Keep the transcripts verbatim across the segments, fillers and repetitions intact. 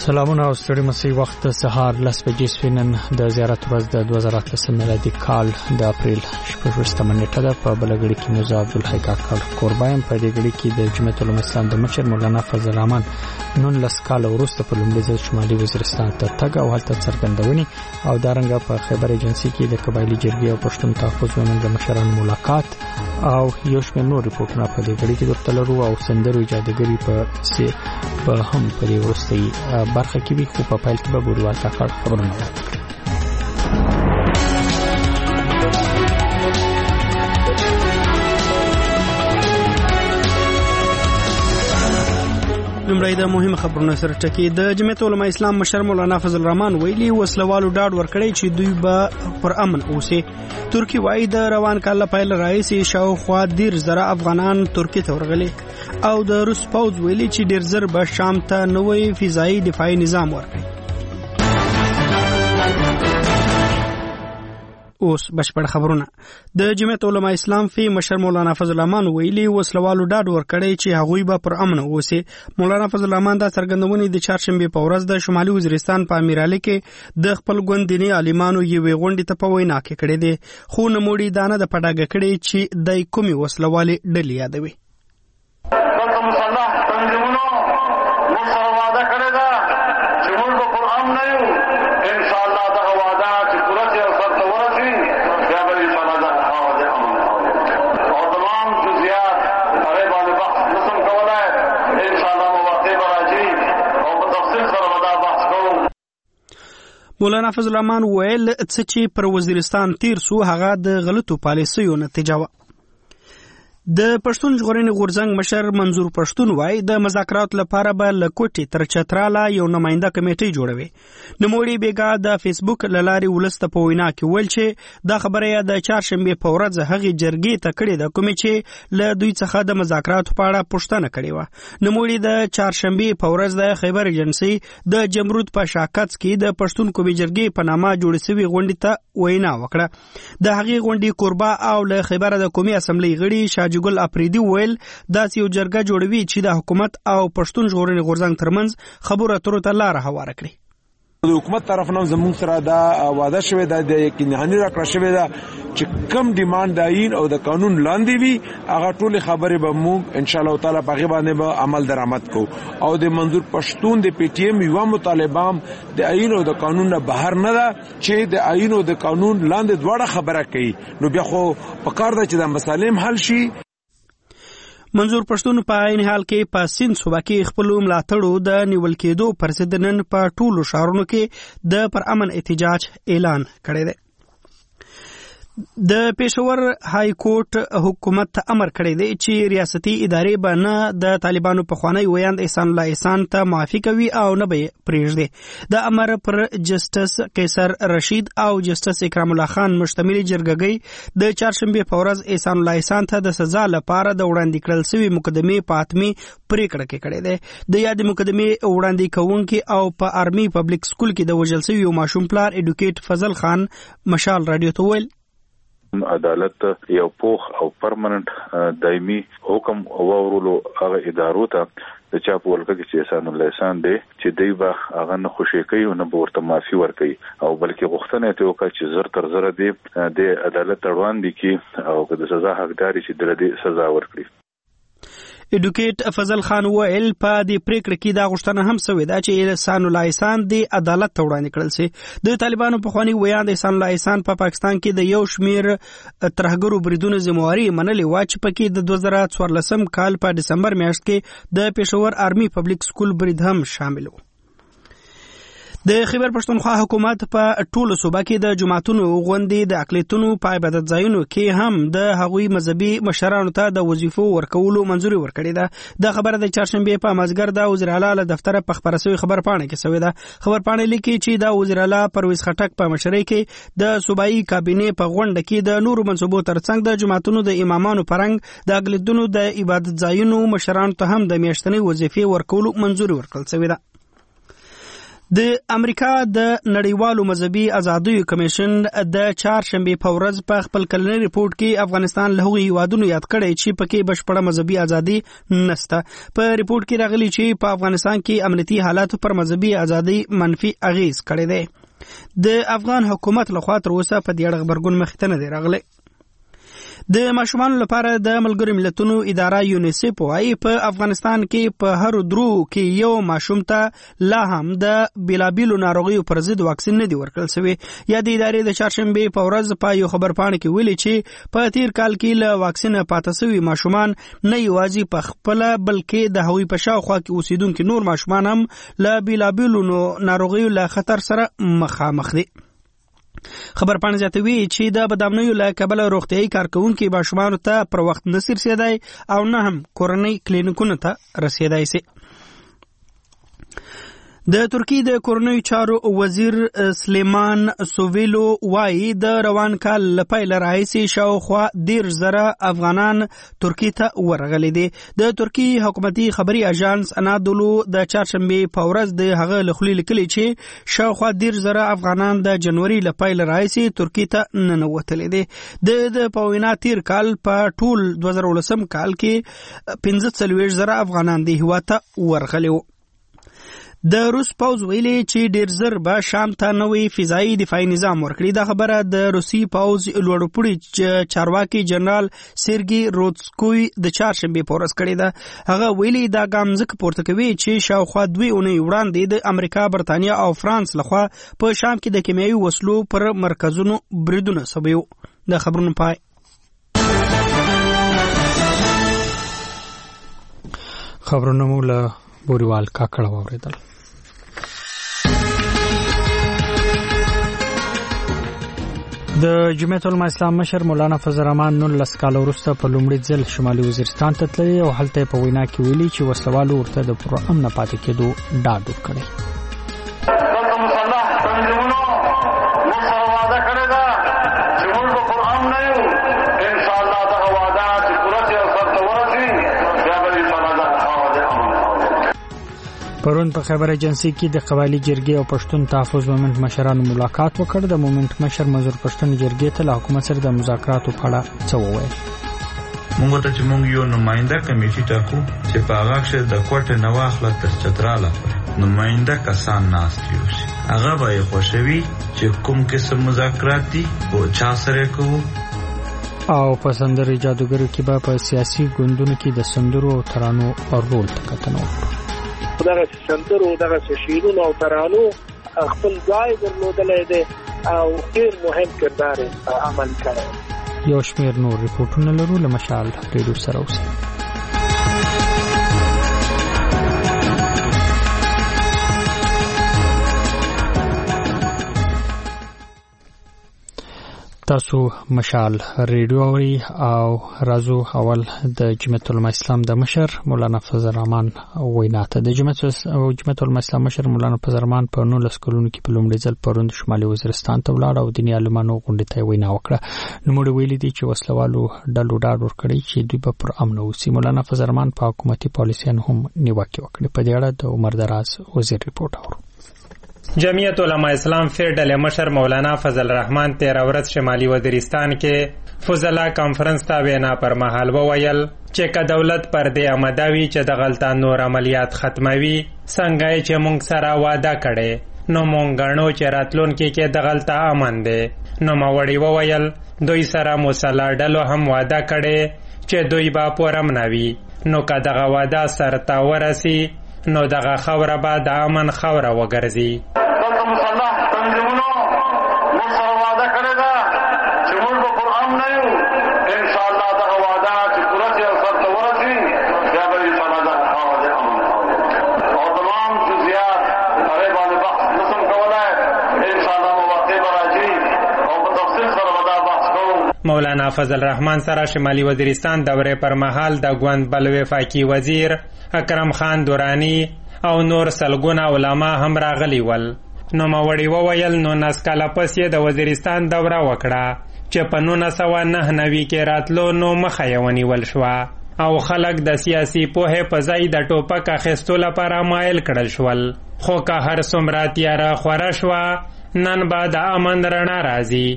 سلامونه او ستړي مسي وخت سهار لس بجې سوینن د زیارت ورځ د دوه زره اتلس میلادي کال د اپریل شپږویشتمه نیټه ده. په بلګړي کې موزه عبدالحی کاکړ قربایم په دې غړي کې د جمعیت العلماء اسلام د مشر مولانا فضل الرحمن نولس کال وروسته په لومړي ځل شمالي وزیرستان ته تګ او هلته څرګندونې او دارنګه په خیبر ایجنسی کې د قبایلی جرګې او پښتون تحفظ ومن د مشرانو ملاقات او یو شمېر نور ریپورتونه په دې غړي کې درته لرو او سندرو اجازهګری په سي په هم په دې وروستي برخه کې وي خو په پایل کې به بوریوال کاکړ خبرونه وکړي. لمړی د مهمه خبرونو سره ټکی. د جمعیت العلماء اسلام مشر مولانا فضل الرحمن ویلي وسلوالو ډاډ ورکړی چې دوی به پر امن اوسي. ترکی وايي د روان کال پیل راځي شاوخوا ډیر زره افغانان ترکی ته ورغلي او د روس پوځ ویلي چې ډیر زر به شام ته نوې فضایي دفاعي نظام ورکړي. اوس بشپړ خبرونه. د جمعیت العلماء اسلام فی مشر مولانا فضل الرحمن ویلي وسلوالو ډاډ ورکړی چې هغوی به پر امن اوسي. مولانا فضل الرحمن دا څرګندونې د چهارشنبه په ورځ د شمالي وزیرستان په امیرعلی کې د خپل ګوند دیني عالمانو یوې غونډې ته په وینا کې کړې دي خو نموړي دانه د پډاګه کړي چې د کومي وسلوالي ډلې یادوي. مولانا فضل الرحمن ویل څه چې پر وزیرستان تیر سو هغه د غلطو پالیسیو نتیجه و. د پښتون ژغورنې غورځنګ مشر منظور پښتون وای د مذاکرات لپاره به لکوټي تر چتراله یو نماینده کمیټي جوړوي. نموړي بیګا د فیسبوک لاري ولسته په وینا کې ویل چې دا خبره د چهارشنبه په ورځ هغه جرګې ته کړې ده کوم چې له دوی څخه د مذاکرات په اړه پوښتنه کړې و. نموړي د چهارشنبه په ورځ د خیبر ایجنسی د جمرود په شاکت کې د پښتون قومي جرګې په نامه جوړ شوی غونډې ته وینا وکړه. د هغه غونډې قربا او له خیبر د قومي اسمبلی غړي شاجګل افریدي ویل داسې یو جرګه جوړوي چې د حکومت او پښتون ژغورنې غورځنګ ترمنځ خبرو اترو ته لار هواره کړي. د حکومت طرف نه زموږ سره دا وعده شوې ده د یقیني راکړه شوې ده چې کم ډیماند د عین او د قانون لاندې وي هغه ټول خبرې به موږ ان شاء الله تعالی په هغه باندې به عمل درآمد کوو او د منظور پښتون د پی ټی ایم یو مطالبه د عین او د قانون نه بهر نه ده چې د عین او د قانون لاندې دواړه خبره کوي نو بیا خو په کار ده چې د مسالم حل شي. منظور پښتون په عین حال کې په سین صوبه کې خپل ملاتړو د نیول کېدو پر ضد نن په ټولو ښارونو کې د پر امن احتجاج اعلان کړی دی. د پېښور های کورټ حکومت ته امر کړی دی چې ریاستي ادارې به نه د طالبانو په خوانی ویاند احسان الله احسان ته معافي کوي او نه به پرېږدي. د امر پر جسټس قیصر رشید او جسټس اکرام الله خان مشتمل جرګګۍ د چهارشنبه په ورځ احسان الله احسان ته د سزا لپاره د وړاندې کړل شوی مقدمې په حتمي پریکړه کې کړی دی. د یاد مقدمې وړاندې کوونکي او په آرمي پبلک سکول کې د وژل شوی یو ماشوم پلار ایډوکیټ فضل خان مشال رادیو ته ویل عدالت یو پوخ او پرمننت دایمي حکم ورولو هغه ادارو ته د چا په ولکه کې چې احسان الله احسان دی چې دی به هغه نه خوشي کوي او نه ورته معافي ورکوي او بلکې غوښتنه ته وکړي چې زر تر زر دی د عدالت روان دي کې او د سزا حقداري چې د دې سزا ورکړي. ایډوکیټ فضل خان ویل په دې پریکړه کې دا غوښتنه هم شوې ده چې احسان الله احسان د عدالت ته وړاندې کړل شي. د طالبانو په خوانی ویاند احسان الله احسان په پا پاکستان کې د یو شمیر ترهګرو بریدونو ذمہواری منلې و چې پکې د دوه زره څوارلسم کال په دسمبر میاشت کې د پېښور آرمي پبلک سکول برید هم شامل و. د خیبر پښتونخوا حکومت په ټولو صوبه کې د جماعتونو غونډې د اقلیتونو په عبادت ځایونو کې هم د هغوی مذهبي مشرانو ته د وظیفو ورکولو منځوري ورکړې ده. د خبره د چهارشنبه په مازګر د وزیر اعلی له دفتر په خبره شوی خبر پاڼه کې شوې ده. خبر پاڼه لیکي چې د وزیر اعلی پرویز خټک په مشرۍ کې د صوبایي کابینې په غونډه کې د نورو منصوبو ترڅنګ د جماعتونو د امامانو پرنګ د اقلیتونو د عبادت ځایونو مشرانو ته هم د میاشتنۍ وظیفې ورکولو منځوري ورکړل شوې ده. د امریکا د نړیوالو مذهبي ازادیو کمیشن د چهارشنبه په ورځ په خپل کلنی ریپورت کې افغانستان له هغو هیوادونو یاد کړی چې پکې بشپړه مذهبي ازادي نشته. په ریپورت کې راغلي چې په افغانستان کې امنیتي حالات پر مذهبي ازادي منفي اغیز کړی دی. د افغان حکومت لخوا تر اوسه په دې اړه خبرګون مخې ته نه دی راغلی. د ماشومانو لپاره د ملګرو ملتونو اداره یونیسف وايي په افغانستان کې په هر درو کې یو ماشوم ته لا هم د بیلابیلو ناروغیو پر ضد واکسین نه دی ورکړل شوی. یا د ادارې د چهارشنبه په ورځ په یو خبرپاڼه کې ویلي چې په تیر کال کې له واکسین پاتې شوي ماشومان نه یوازې په خپل بلکې د هغوی په شاوخوا کې اوسیدونکي نور ماشومان هم له بیلابیلو ناروغیو له خطر سره مخامخ دي. خبرپاڼه زیاتوي چې د بدامنیو له کبله روغتیايي کارکونکي ماشومانو ته پر وخت نه رسېدای او نه هم کورنۍ کلینیکونو ته رسېدای سي. د ترکیې د کورنیو چارو وزیر سلیمان سوویلو وايي د روان کال له پیله راهیسې شاوخوا دېرش زره افغانان ترکیې ته ورغلي دي. د ترکیې حکومتي خبري اژانس انادولو د چهارشنبې په ورځ د هغه له خولې لیکلي چې شاوخوا دېرش زره افغانان د جنوري له پیله راهیسې ترکیې ته ننوتلي دي. د په وینا تیر کال په ټول دوه زره ولسم کال کې پنځه څلوېښت زره افغانان د هېواد ته ورغلي وو. د روس پوځ ویلي چې ډیر زر به شام ته نوې فضایي دفاعي نظام ورکړي. دا خبره د روسي پوځ لوړپوړي چارواکي جنرال سرګي روتسکوی د چهارشنبې په ورځ کړې ده. هغه ویلي دا ګام ځکه پورته کوي چې شاوخوا دوې اونۍ وړاندې د امریکا، برتانیا او فرانس لخوا په شام کې د کیمیاوي وسلو پر مرکزونو بریدونه سوي وو. د خبرونو پای. خبرونه مو له بوریوال کاکړه واوریدل. د جمعیت العلماء اسلام مشر مولانا فضل الرحمن نولس کال وروسته په لومړي ځل شمالي وزیرستان ته تللی او هلته په وینا کې ویلي چې وسلوالو ورته د پرامن پاتې کېدو ډاډ ورکړی. پرون په خبر ایجنسی کې د قبایلی جرګې او پښتون تحفظ مومنت مشرانو ملاقات وکړ. د مومنت مشر منظور پښتون جرګې ته له حکومت سره د مذاکراتو په اړه څه وویل. موږ ته چې موږ یو نماینده کمیټه ټاکو چې په هغه کې د کوټه نواخله تر چتراله نماینده کسان ناست یو شي. هغه به خوشوي چې کوم قسم مذاکرات دي او چا سره کوو. او په سندرې جادوګرو کې به په سیاسي ګوندونو کې د سندرو او ترانو رول ته کتنه وکړو. دغه سندرو دغه شیرونو او ترانو خپل ځای درلودلی دی او ډېر مهم کردار عمل کړی. یو شمېر نور ریپورټونه لرو. له مشال ریډیو سره اوسئ. تاسو مشال ریډیو اوري او رازو اول د جمعیت العلماء اسلام د مشر مولانا فضل الرحمن وینا ته. د جمعیت العلماء اسلام مشر مولانا فضل الرحمن په نولس کلونو کې په لومړي ځل پرون شمالي وزیرستان ته ولاړ او دیني عالمانو غونډې ته وینا وکړه. نوموړي ویلي دي چې وسلوالو ډلو ډاډ ورکړی چې دوی به پر امن اوسي. مولانا فضل الرحمن په حکومتي پالیسیانو هم نیوکې وکړې. په دې اړه د عمر دراز وزیر ریپورت اورو. جمعیت علماء اسلام فیر ډلې مشر مولانا فضل الرحمن تیر ورځ شمالي وزیرستان کې فضلا کانفرنس ته وینا پر مهال وویل چې که دولت پر دې آماده وي چې د غلطان نور عملیات ختموي څنګه چې موږ سره وعده کړې نو موږ غواړو چې راتلونکي کې د غلطه امن دی. نو ماوړي وویل دوی سره مسلح ډلو هم وعده کړې چې دوی به پرامنوي. نو که دغه وعده سرته ورسي نو دغه خوره به د امن خوره وګرځي. مولانا فضل الرحمن سره شمالي وزیرستان دورې پر مهال د ګوند بل وفاقي وزیر اکرم خان دورانی او نور سلګونه علما هم راغلي ول. نو ماوړي وویل نو نس کاله پس یې د وزیرستان دوره وکړه چې په نولس سوه نهه نوي کې راتلو نو مخه یې ونیول شوه او خلک د سیاسي پوهې په ځای د ټوپک اخیستو لپاره مایل کړل شول. خو که هر څومره تیاره خوره شوه، نن به د امن رڼا راځي.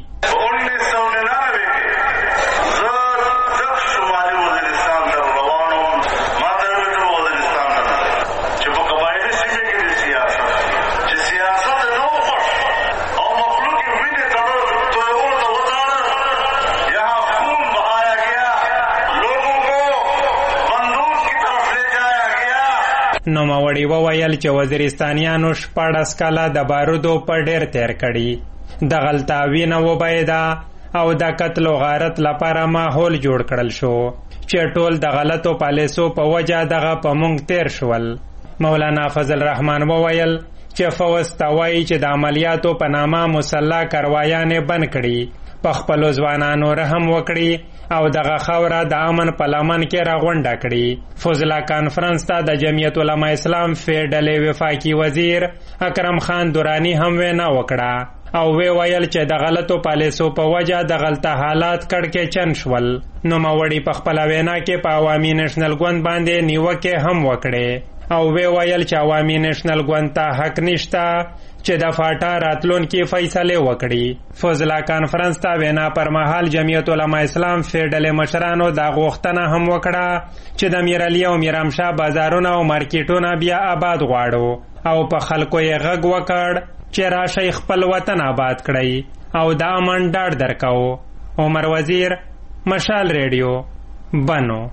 نوموړي وویل چې وزیرستانیانو شپاړس کاله د بارودو په ډیر تیر کړي. دغلته وینه وبهیده او د قتل و غارت لپاره ماحول جوړ کړل شو چې ټول د غلطو پالیسو په وجه دغه په موږ تیر شول. مولانا فضل رحمان وویل چې فوز ته وایي چې د عملیاتو په نامه مسلح کاروایانې بند کړي، په خپلو ځوانانو رحم وکړي او دغه خاوره د امن په لمن کې راغونډه کړي. فضله کانفرنس ته د جمعیت علما اسلام فیډلې وفاقي وزیر اکرم خان دورانی هم وینا وکړه او وی ویل چې د غلطو پالیسو په وجه د غلطه حالات کړکېچن شول. نوموړي په خپله وینا کې په عوامي نیشنل ګوند باندې نیوکې هم وکړې او وی ویل چې عوامي نیشنل ګوند ته حق نشته چې د فاټا راتلونکي فیصلې وکړي. فضله کانفرنس ته وینا پر مهال جمعیت علما اسلام فیډلې مشرانو دا غوښتنه هم وکړه چې د میرعلي او میرامشاه بازارونه او مارکیټونه بیا آباد غواړو او په خلکو یې غږ وکړ چې راشئ خپل وطن آباد کړئ او د امن ډاډ درکوو. عمر وزیر، مشال ریډیو، بنو.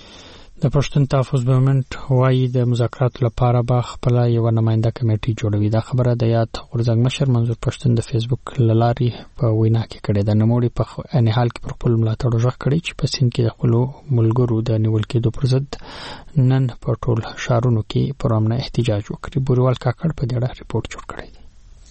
د پښتون تحفظ مومنت وایي د مذاکراتو لپاره به خپل یو نماینده کمیټه جوړوي. دا خبره د یاد غورځنګ مشر منظور پښتون د فیسبوک لاري په وینا کې کړې ده. نوموړي په ان حال کې پر خپل ملاتړ ژغ کړی چې په سین کې د خپل ملګرو د نیول کېدو پر ضد نن په ټول شهرونو کې پرامنه احتجاج وکړي. بوریوال کاکړ په دې اړه ریپورت جوړ کړی دی.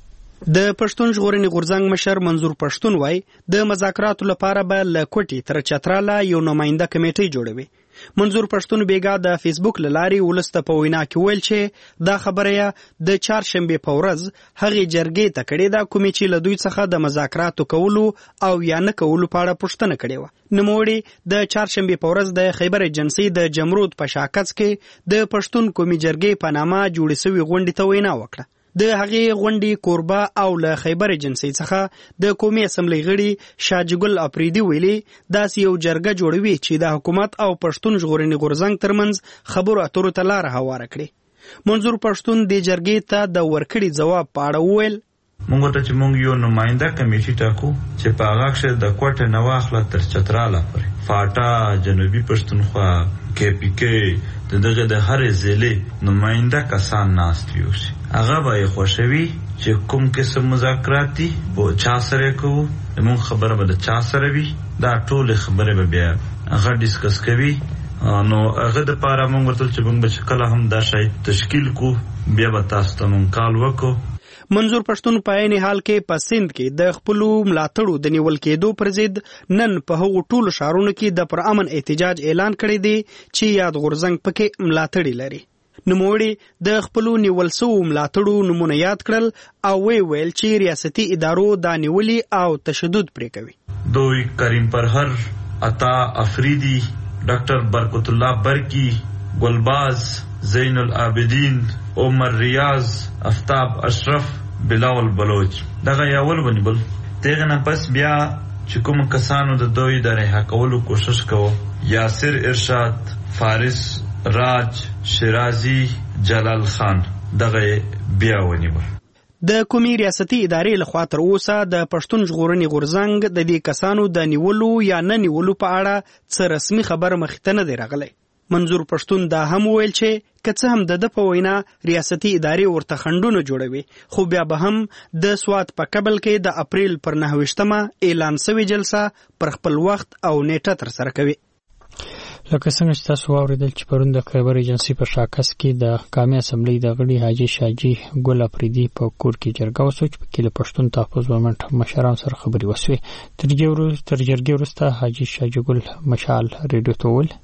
د پښتون ژغورنې غورځنګ مشر منظور پښتون وایي د مذاکراتو لپاره به له کوټې تر چتراله یو نماینده کمیټه جوړوي. منظور پښتون بیګا د فیسبوک لاري ولسته په وینا کې ویل چې دا خبره د چهارشنبه په ورځ هغه جرګې ته کړې ده کومې چې له دوی څخه د مذاکراتو کولو او یا نه کولو په اړه پوښتنه کړې و. نوموړي د چهارشنبه په ورځ د خیبر ایجنسی د جمرود په شاکڅ کې د پښتون قومي جرګې په نامه جوړې شوې غونډې ته وینا وکړه. د هغې غونډې کوربه او له خیبر ایجنسی څخه د قومي اسمبلی غړي شاجګل اپریدي ویلي داسې یو جرګه جوړوي چې د حکومت او پښتون ژغورنې غورځنګ ترمنځ خبرو اترو ته لاره هواره کړي. منظور پښتون د جرګې ته د ورکړي ځواب په اړه وویل موږ ته چې موږ یو نماینده کمیټه ټاکو چې په هغه کې د کوټه نواخله تر چتراله پورې فاټا، جنوبي پښتونخوا، کې پی کې دغه د هر ضلع نماینده کسان ناست یو شي. هغه به خوشوي چې کوم قسم مذاکرات دي به چا سره کوو، موږ خبره به د چا سره وي، دا ټول خبره به بیا هغه ډیسکس کوي. نو هغه د پاره موږ ورته چې موږ به کله هم دا شای تشکیل کو بیا به تاسو ته موږ کال وکړو. منظور پښتون په عین حال کې په سند کې د خپل ملاتړو د نیول کېدو پر ضد نن په هغو ټولو شهرونو کې د پرامن احتجاج اعلان کړی دی چې یاد غورځنګ پکې ملاتړي لري. نوموړي د خپل نیول شوو ملاتړو نمونه یاد کړل او وی ویل چې ریاستي ادارو دا نیولي او تشدد پرې کوي. دوی کریم پرهر، عطا افریدی، ډاکټر برکت الله برکی، ګلباز، زین العابدین، عمر ریاض، افتاب اشرف، بلاول بلوچ دغه یاول ونیول. دغه نه پس بیا چې کوم کسانو د دوی د رها کولو کوشش کوو، یاسر ارشاد، فارس راج، شیرازی، جلال خان دغه بیا ونیول. د کومي ریاستي ادارې لخوا تر اوسه د پښتون ژغورنې غورځنګ د دې کسانو د نیولو یا نه نیولو په اړه څه رسمي خبر مخته نه دی راغلی. منظور پښتون دا هم ویل چې که څه هم د ده په وینا ریاستي ادارې ورته خنډونه جوړوي، خو بیا به هم د سوات په کابل کې د اپریل پر نهه ویشتمه اعلان سوې جلسه پر خپل وخت او نیټه ترسره کوي. لکه څنګه چې تاسو واورېدل چې پرون د خیبر ایجنسی په شاکس کې د قومي اسمبلی د غړي حاجي شاجي ګل اپریدي په کور کې جرګه وسو چې په کې له پښتون تحفظ مومنت مشران سره خبري وسوي. تر جرګې وروسته حاجي شاجي ګل مشال ریډیو ته وویل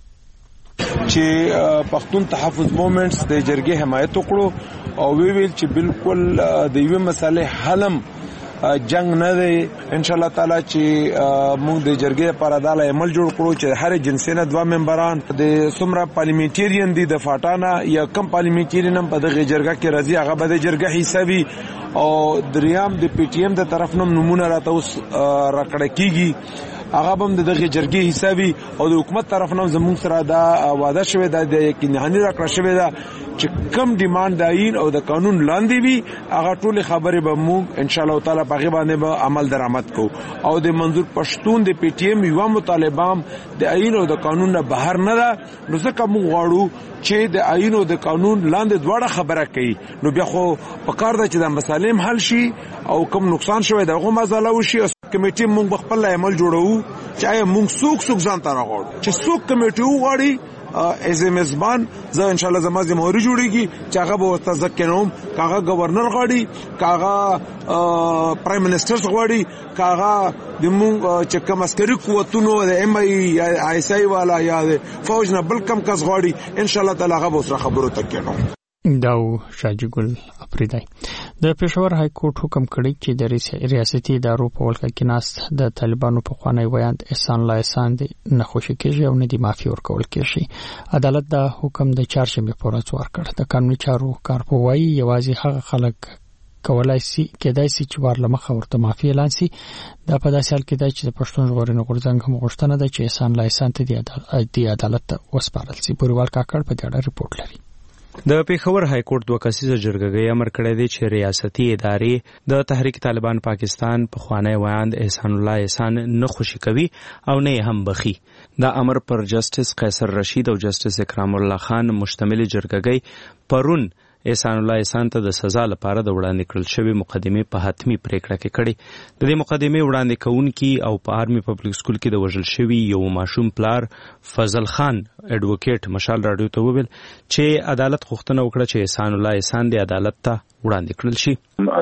چې پښتون تحفظ مومنټس د جرګې حمایت وکړو او وی ویل چې بالکل د یوې مسالې حلم جنگ نه دی. ان شاء الله تعالی چې موږ د جرګې لپاره د عمل جوړ کړو چې هر جنسي نه دوه ممبران د څومره پارلیمنټریان دي د فاټانا یا کم پارلیمنټریان په دغه جرګه کې راځي هغه به د جرګه حسابي او دریام د پی ټی ایم د طرف نوم نمونه راته اوس راکړه کیږي هغه هم د دغه جرګې حسابي او د حکومت طرف نوم زموږ سره دا وعده شوې ده د یقیني راکړه شوې ده چې کم ډیماند د آئین او د قانون لاندې وي هغه ټول خبرې به موږ ان شاء الله تعالی په هغه باندې به عمل درآمد کوو او د منظور پښتون د پی ټی ایم یو مطالبه د آئین او د قانون نه بهر نه ده نو ځکه موږ غواړو چې د آئین او د قانون لاندې دواړه خبره کوي نو بیا خو په کار ده چې د مسالم حل شي او کم نقصان شوی دغه مزاله وشي کمیټې موږ خپل عمل جوړو چې آیا موږ څوک څوک ځان ته راغړو چې څوک کمیټې وغواړي از میزبان زه ان شاء الله زما زموري جوړيږي چې هغه به ورته ځکهنوم کاغه گورنر غواړي کاغه پرایم منسٹر غواړي کاغه د مونږ چې کوم عسکري قوتونو د ایم ای یا آی اس ای والا یا فوج نه بل کم کس غواړي ان شاء الله تعالی هغه به سره خبرو تکینو. داو شاجی ګل افریدی د پېښور های کورټ حکم کړی چې د ریاستي ادارو په ولکه کې ناست د طالبانو په خوانی ویاند احسان الله احسان دی نه خوشی کېږي او نه دی معافي ورکول کېږي. عدالت دا حکم د چهارشنبه په ورځ ورکړ. د قانوني چارو کارپوهي یوازې هغه خلک کولای شي کېدای شي چې ورلمخه ورته معافي اعلان شي. دا په داسې حال کې دی چې د پښتون ژغورنې غورځنګ هم غوښتنه ده چې احسان الله احسان ته د عدالت وسپارل شي. پوریوال کاکړ په دې اړه ریپورت لري. د پیښور های کورټ دوه کسیزه جرګه امر کړی دی چې ریاستي ادارې د تحریک طالبان پاکستان په خوانی ویاند احسان الله احسان نه خوشی کوي او نه هم بخي. دا امر پر جسټس قیصر رشید او جسټس اکرام الله خان مشتمل جرګه پرون احسان الله احسان ته د سزا لپاره د وړاندې کړل شوی مقدمه په حتمی پریکړه کې کړي. د دې مقدمه وړاندې کوونکی او په آرمي پبلک سکول کې د وژل شوی یو ماشوم پلار فضل خان اډوکیټ مشال رادیو ته وویل چې عدالت غوښتنه وکړه چې احسان الله احسان د عدالت ته وړاندې کړل شي.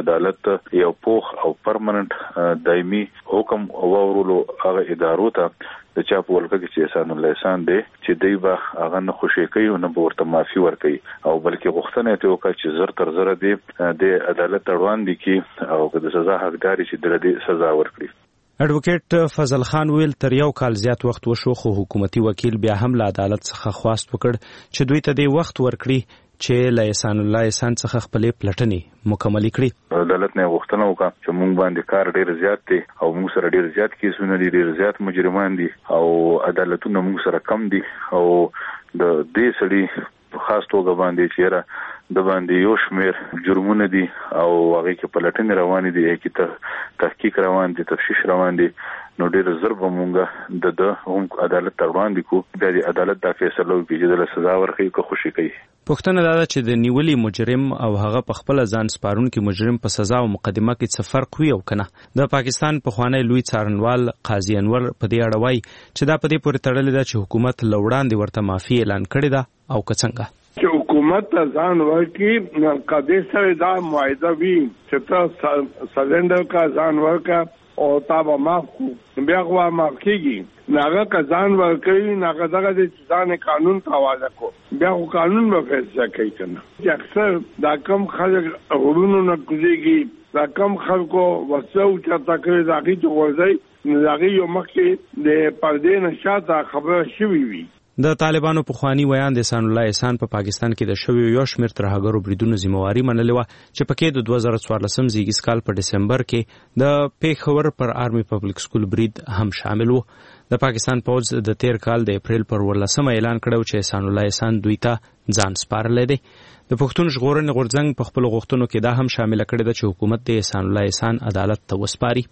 عدالت یو پوخ او پرمننت دایمي حکم ورولو هغه ادارو ته د چا په ولکه کې چې احسان الله احسان دی چې دی به هغه نه خوشی کوي او نه به ورته معافي ورکوي او بلکې غوښتنه یې وکړه چې زر تر زره دی د عدالت وړاندې کې او د سزا حقداري چې د دې سزا ورکړي. اډوکیټ فضل خان ویل تر یو کال زیات وخت وشو خو حکومتي وکیل بیا هم له عدالت څخه خواست وکړ چې دوی ته د وخت ورکړي چې له احسان الله احسان څخه خپلې پلټنې مکمل کړي. عدالت نه غوښتنه وکړه چې موږ باندې کار ډیر زیات دی او موږ سره ډیر زیات کیسونه دي ډیر زیات مجرمان دي او عدالتونه موږ سره کم دي او د دې سړي په خاص توګه باندې چې د باندې یو شمیر جرمونه دي او هغه کې پلټنې روان دي کې تحقیق روان دي تفتیش روان دي نو ډیر ضرب مونږه د د هم عدالت وړاندې کو د عدالت د فیصلو کې د سزا ورکړي کو خوشي کوي. پښتنه دا چې د نیولي مجرم او هغه په خپل ځان سپارون کې مجرم په سزا او مقدمه کې څه فرق وي او کنه. د پاکستان په خوانی لوی څارنوال قاضي انور په دې اړه وایي چې دا په دې پورې تړلې ده چې حکومت لوړاندې ورته معافي اعلان کړی ده او کڅنګه چې حکومت ځان ورکړي کدي سره دا معاهده وی چې تاسو سلندر کا ځان ورکا او تابع معاف کو بیا خو معاف کیږي ناغه کزان ورکړي ناغه دغه د ځان قانون ته حواله کو بیا خو قانون به فیصله کوي کنه چې اکثر دا کم خلک غرونو نه کوزيږي دا کم خلکو وسو چې تکرې داږي چې ورځي داږي یو مخکې د پردې نشاته خبره شوي وي. د طالبانو په خوانی ویاند احسان الله احسان په پاکستان کې د شوی یو شمیر ترهګرو بریدونو ذمہواری منلې و چې پکې د دوه زره څوارلسم زیږیز کال په دسمبر کې د پیښور پر آرمي پبلک سکول برید هم شامل و. د پاکستان پوز د تیر کال د اپریل پر ورلسمه اعلان کړو چې احسان الله احسان دوی ته ځان سپارلې دی. د پښتون ژغورنې غورځنګ په خپل غوښتنو کې دا هم شامل کړی دی چې حکومت د احسان الله احسان عدالت ته وسپاري.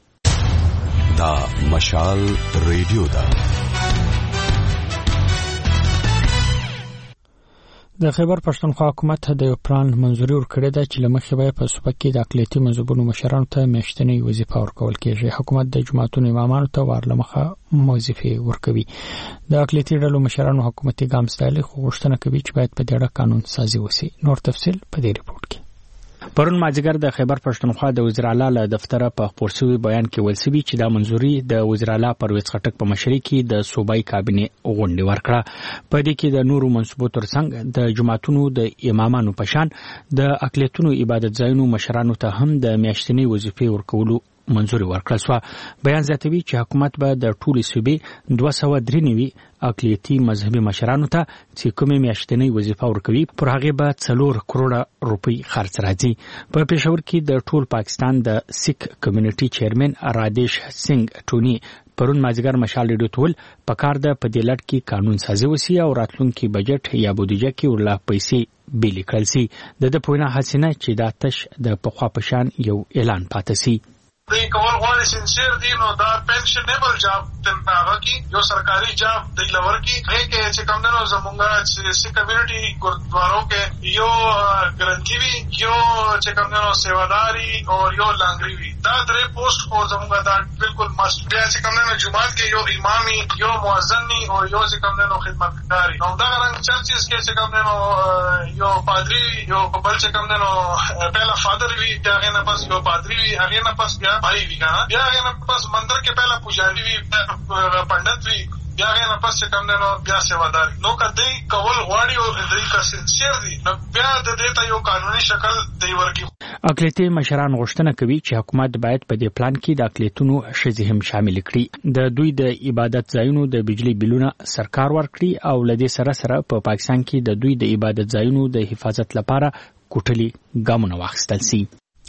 دا مشال ریډیو دا د خیبر پښتونخوا حکومت د یو پلان منځوري ورکړی ده چې لمخې به په صوبه کې د اقلیتي مذهبونو مشرانو ته میاشتنی وظیفه ورکول کېږي. حکومت د جماعتونو امامانو ته ورلمخه وظیفې ورکوي. د اقلیتي ډلو مشرانو حکومتي ګام ستایل خو غوښتنه کوي چې باید په دې اړه قانون سازي وشي. نور تفصیل په دې ریپورت کې. پرون ماجګر د خیبر پښتونخوا د وزیر اعلی له دفتره په خبرسوي بیان کې ویل شوی چې دا منځوري د وزیر اعلی پرویز خټک په مشرۍ کې د صوبایي کابینه غونډه ورکړه. په دې کې د نورو منصبو ترڅنګ د جماعتونو د امامانو په شان د اقلیتونو عبادت ځایونو مشرانو ته هم د میاشتنی وظیفې ورکولو منځوري ورکړل شو. بیان زیاتوي چې حکومت به د ټولې صوبې دوه سوه درې نوي اقلیتي مذهبي مشرانو ته چې کومې میاشتنۍ وظیفه ورکوي پر هغې به څلور کروړه روپۍ خرڅ راځي. په پېښور کې د ټول پاکستان د سیک کمیونټي چیرمن رادیش سنگ ټونی پرون مازیګر مشال ریډیو ټول په کار ده په دې لړ کې قانون سازي وسی او راتلونکي بجټ یا بودیجه کې ورلا پیسې بیل کړل سي. د د پوینه حسینه چې دا تش د پخوا پشان یو اعلان پاتې سي. دی کول غواړي سنسیر دي نو دا پنشنبل جاب تم هغه کې یو سرکاري جاب دی لور کې هغه کې چې کوم نو زمونږه چې سی کمیونټي ګوردوارو کې یو ګرانټي وی یو چې کوم نو سیواداري او یو لانګري وی دا درې پوسټ کو زمونږه دا بالکل مست بیا چې کوم نو جمعات کې یو امامي یو مؤذني او یو چې کوم نو خدمتګاري نو دا رنګ چرچز کې چې کوم نو یو پادری یو بل چې کوم نو پهلا فادر وی دا غنه پس یو پادری وی هغه نه پس بھائی بھی کہا بیا غیر پس مندر کے پہلا پجاری بھی پنڈت بھی بیا غیر پس سے کم دینا بیا سیواداری نو کا دی کول غواړي او دی کا سنسیر دی نو بیا د دې ته یو قانوني شکل دی ورکی. اقلیتي مشران غوښتنه کوي چې حکومت باید په دې پلان کې د اقلیتونو ښځې هم شامل کړي. د دوی د عبادت ځایونو د بجلی بلونه سرکار ورکړي او لدې سره سره په پاکستان کې د دوی د عبادت ځایونو د حفاظت لپاره کوټلي ګامونه واخیستل شي.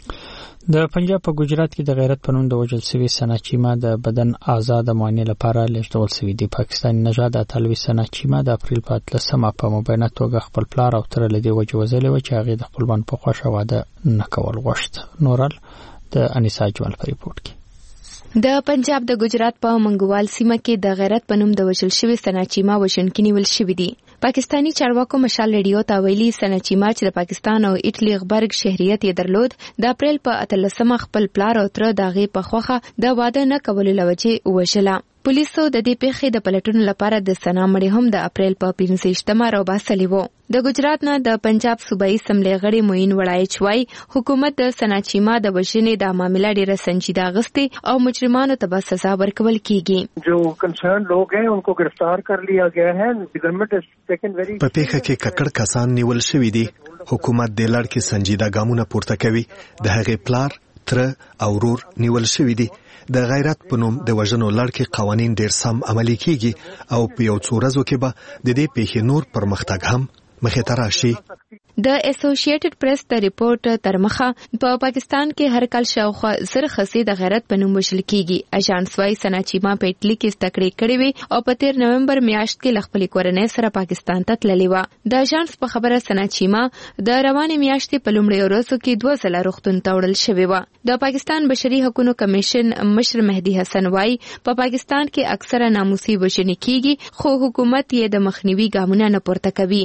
د پنجاب په ګجرات کې د غیرت په نوم د وژل شوي ثنا چیما د بدن آزاد معاینې لپاره لیږدول شوي دي. پاکستاني نژاد اتلوي ثنا چیما د اپریل په اتلسمه په مبینه توګه خپل پلار او تره له دې وجې وژلې وه چې هغې د خپلوان په خوښه واده نه کول غوښت. نورال د انیسا جمال په ریپورټ کې د پنجاب د ګجرات په منګوال سیمه کې د غیرت په نوم د وژل شوي ثنا چیما وژونکي نیول شوي دي. پاکستانی چارواکو مشال ریډیو ته ویلي ثنا چیما چې د پاکستان او ایټلی غبرګ شهریت یې درلود د اپریل په اتلسمه خپل پلار او تره د هغې په خوښه د واده نه کولو له وجې وژله. پولیسو د دې پیښې د پلټنو لپاره د ثنا مړی هم د اپریل په پنځه ویشتمه راوباسلی و. د ګجرات نه د پنجاب صوبایي اسمبلۍ غړي معین وړایچ وایي حکومت د ثنا چیما د وژنې دا معامله ډېره سنجیده اخیستې او مجرمانو ته به سزا ورکول کیږي. جو کنسرن لوگ ہیں ان کو گرفتار کر لیا گیا ہے. گورنمنٹ has taken very په پیښه کې ککړ کسان نیول شوي دي. حکومت د لړ کې سنجیده ګامونه پورته کوي. د هغې پلار تره او ورور نیول شوي دي. د غیرت په نوم د وژنو لړ کې قوانین ډیر سم عملي کیږي او په یو څو ورځو کې به د دې پیښې نور پرمختګ هم مخې ته راشي. د اسوسییټډ پریس د ریپورت تر مخه په پاکستان کې هر کال شاوخوا زر خسي د غیرت په نوم وژل کیږي. اژانس وايي ثنا چیما په ایټلی کې ستکړې کړې وي او په تیر نومبر میاشت کې ل خپلې کورنۍ سره پاکستان ته تللې وه. د اژانس په خبره ثنا چیما د روانې میاشتې په لومړیو ورځو کې دوه ځله روغتون ته وړل شوې وه. د پاکستان بشري حقوقو کمیشن مشر مهدي حسن وايي په پاکستان کې اکثره ناموسي وژنې کیږي خو حکومت یې د مخنیوي ګامونه نه پورته کوي.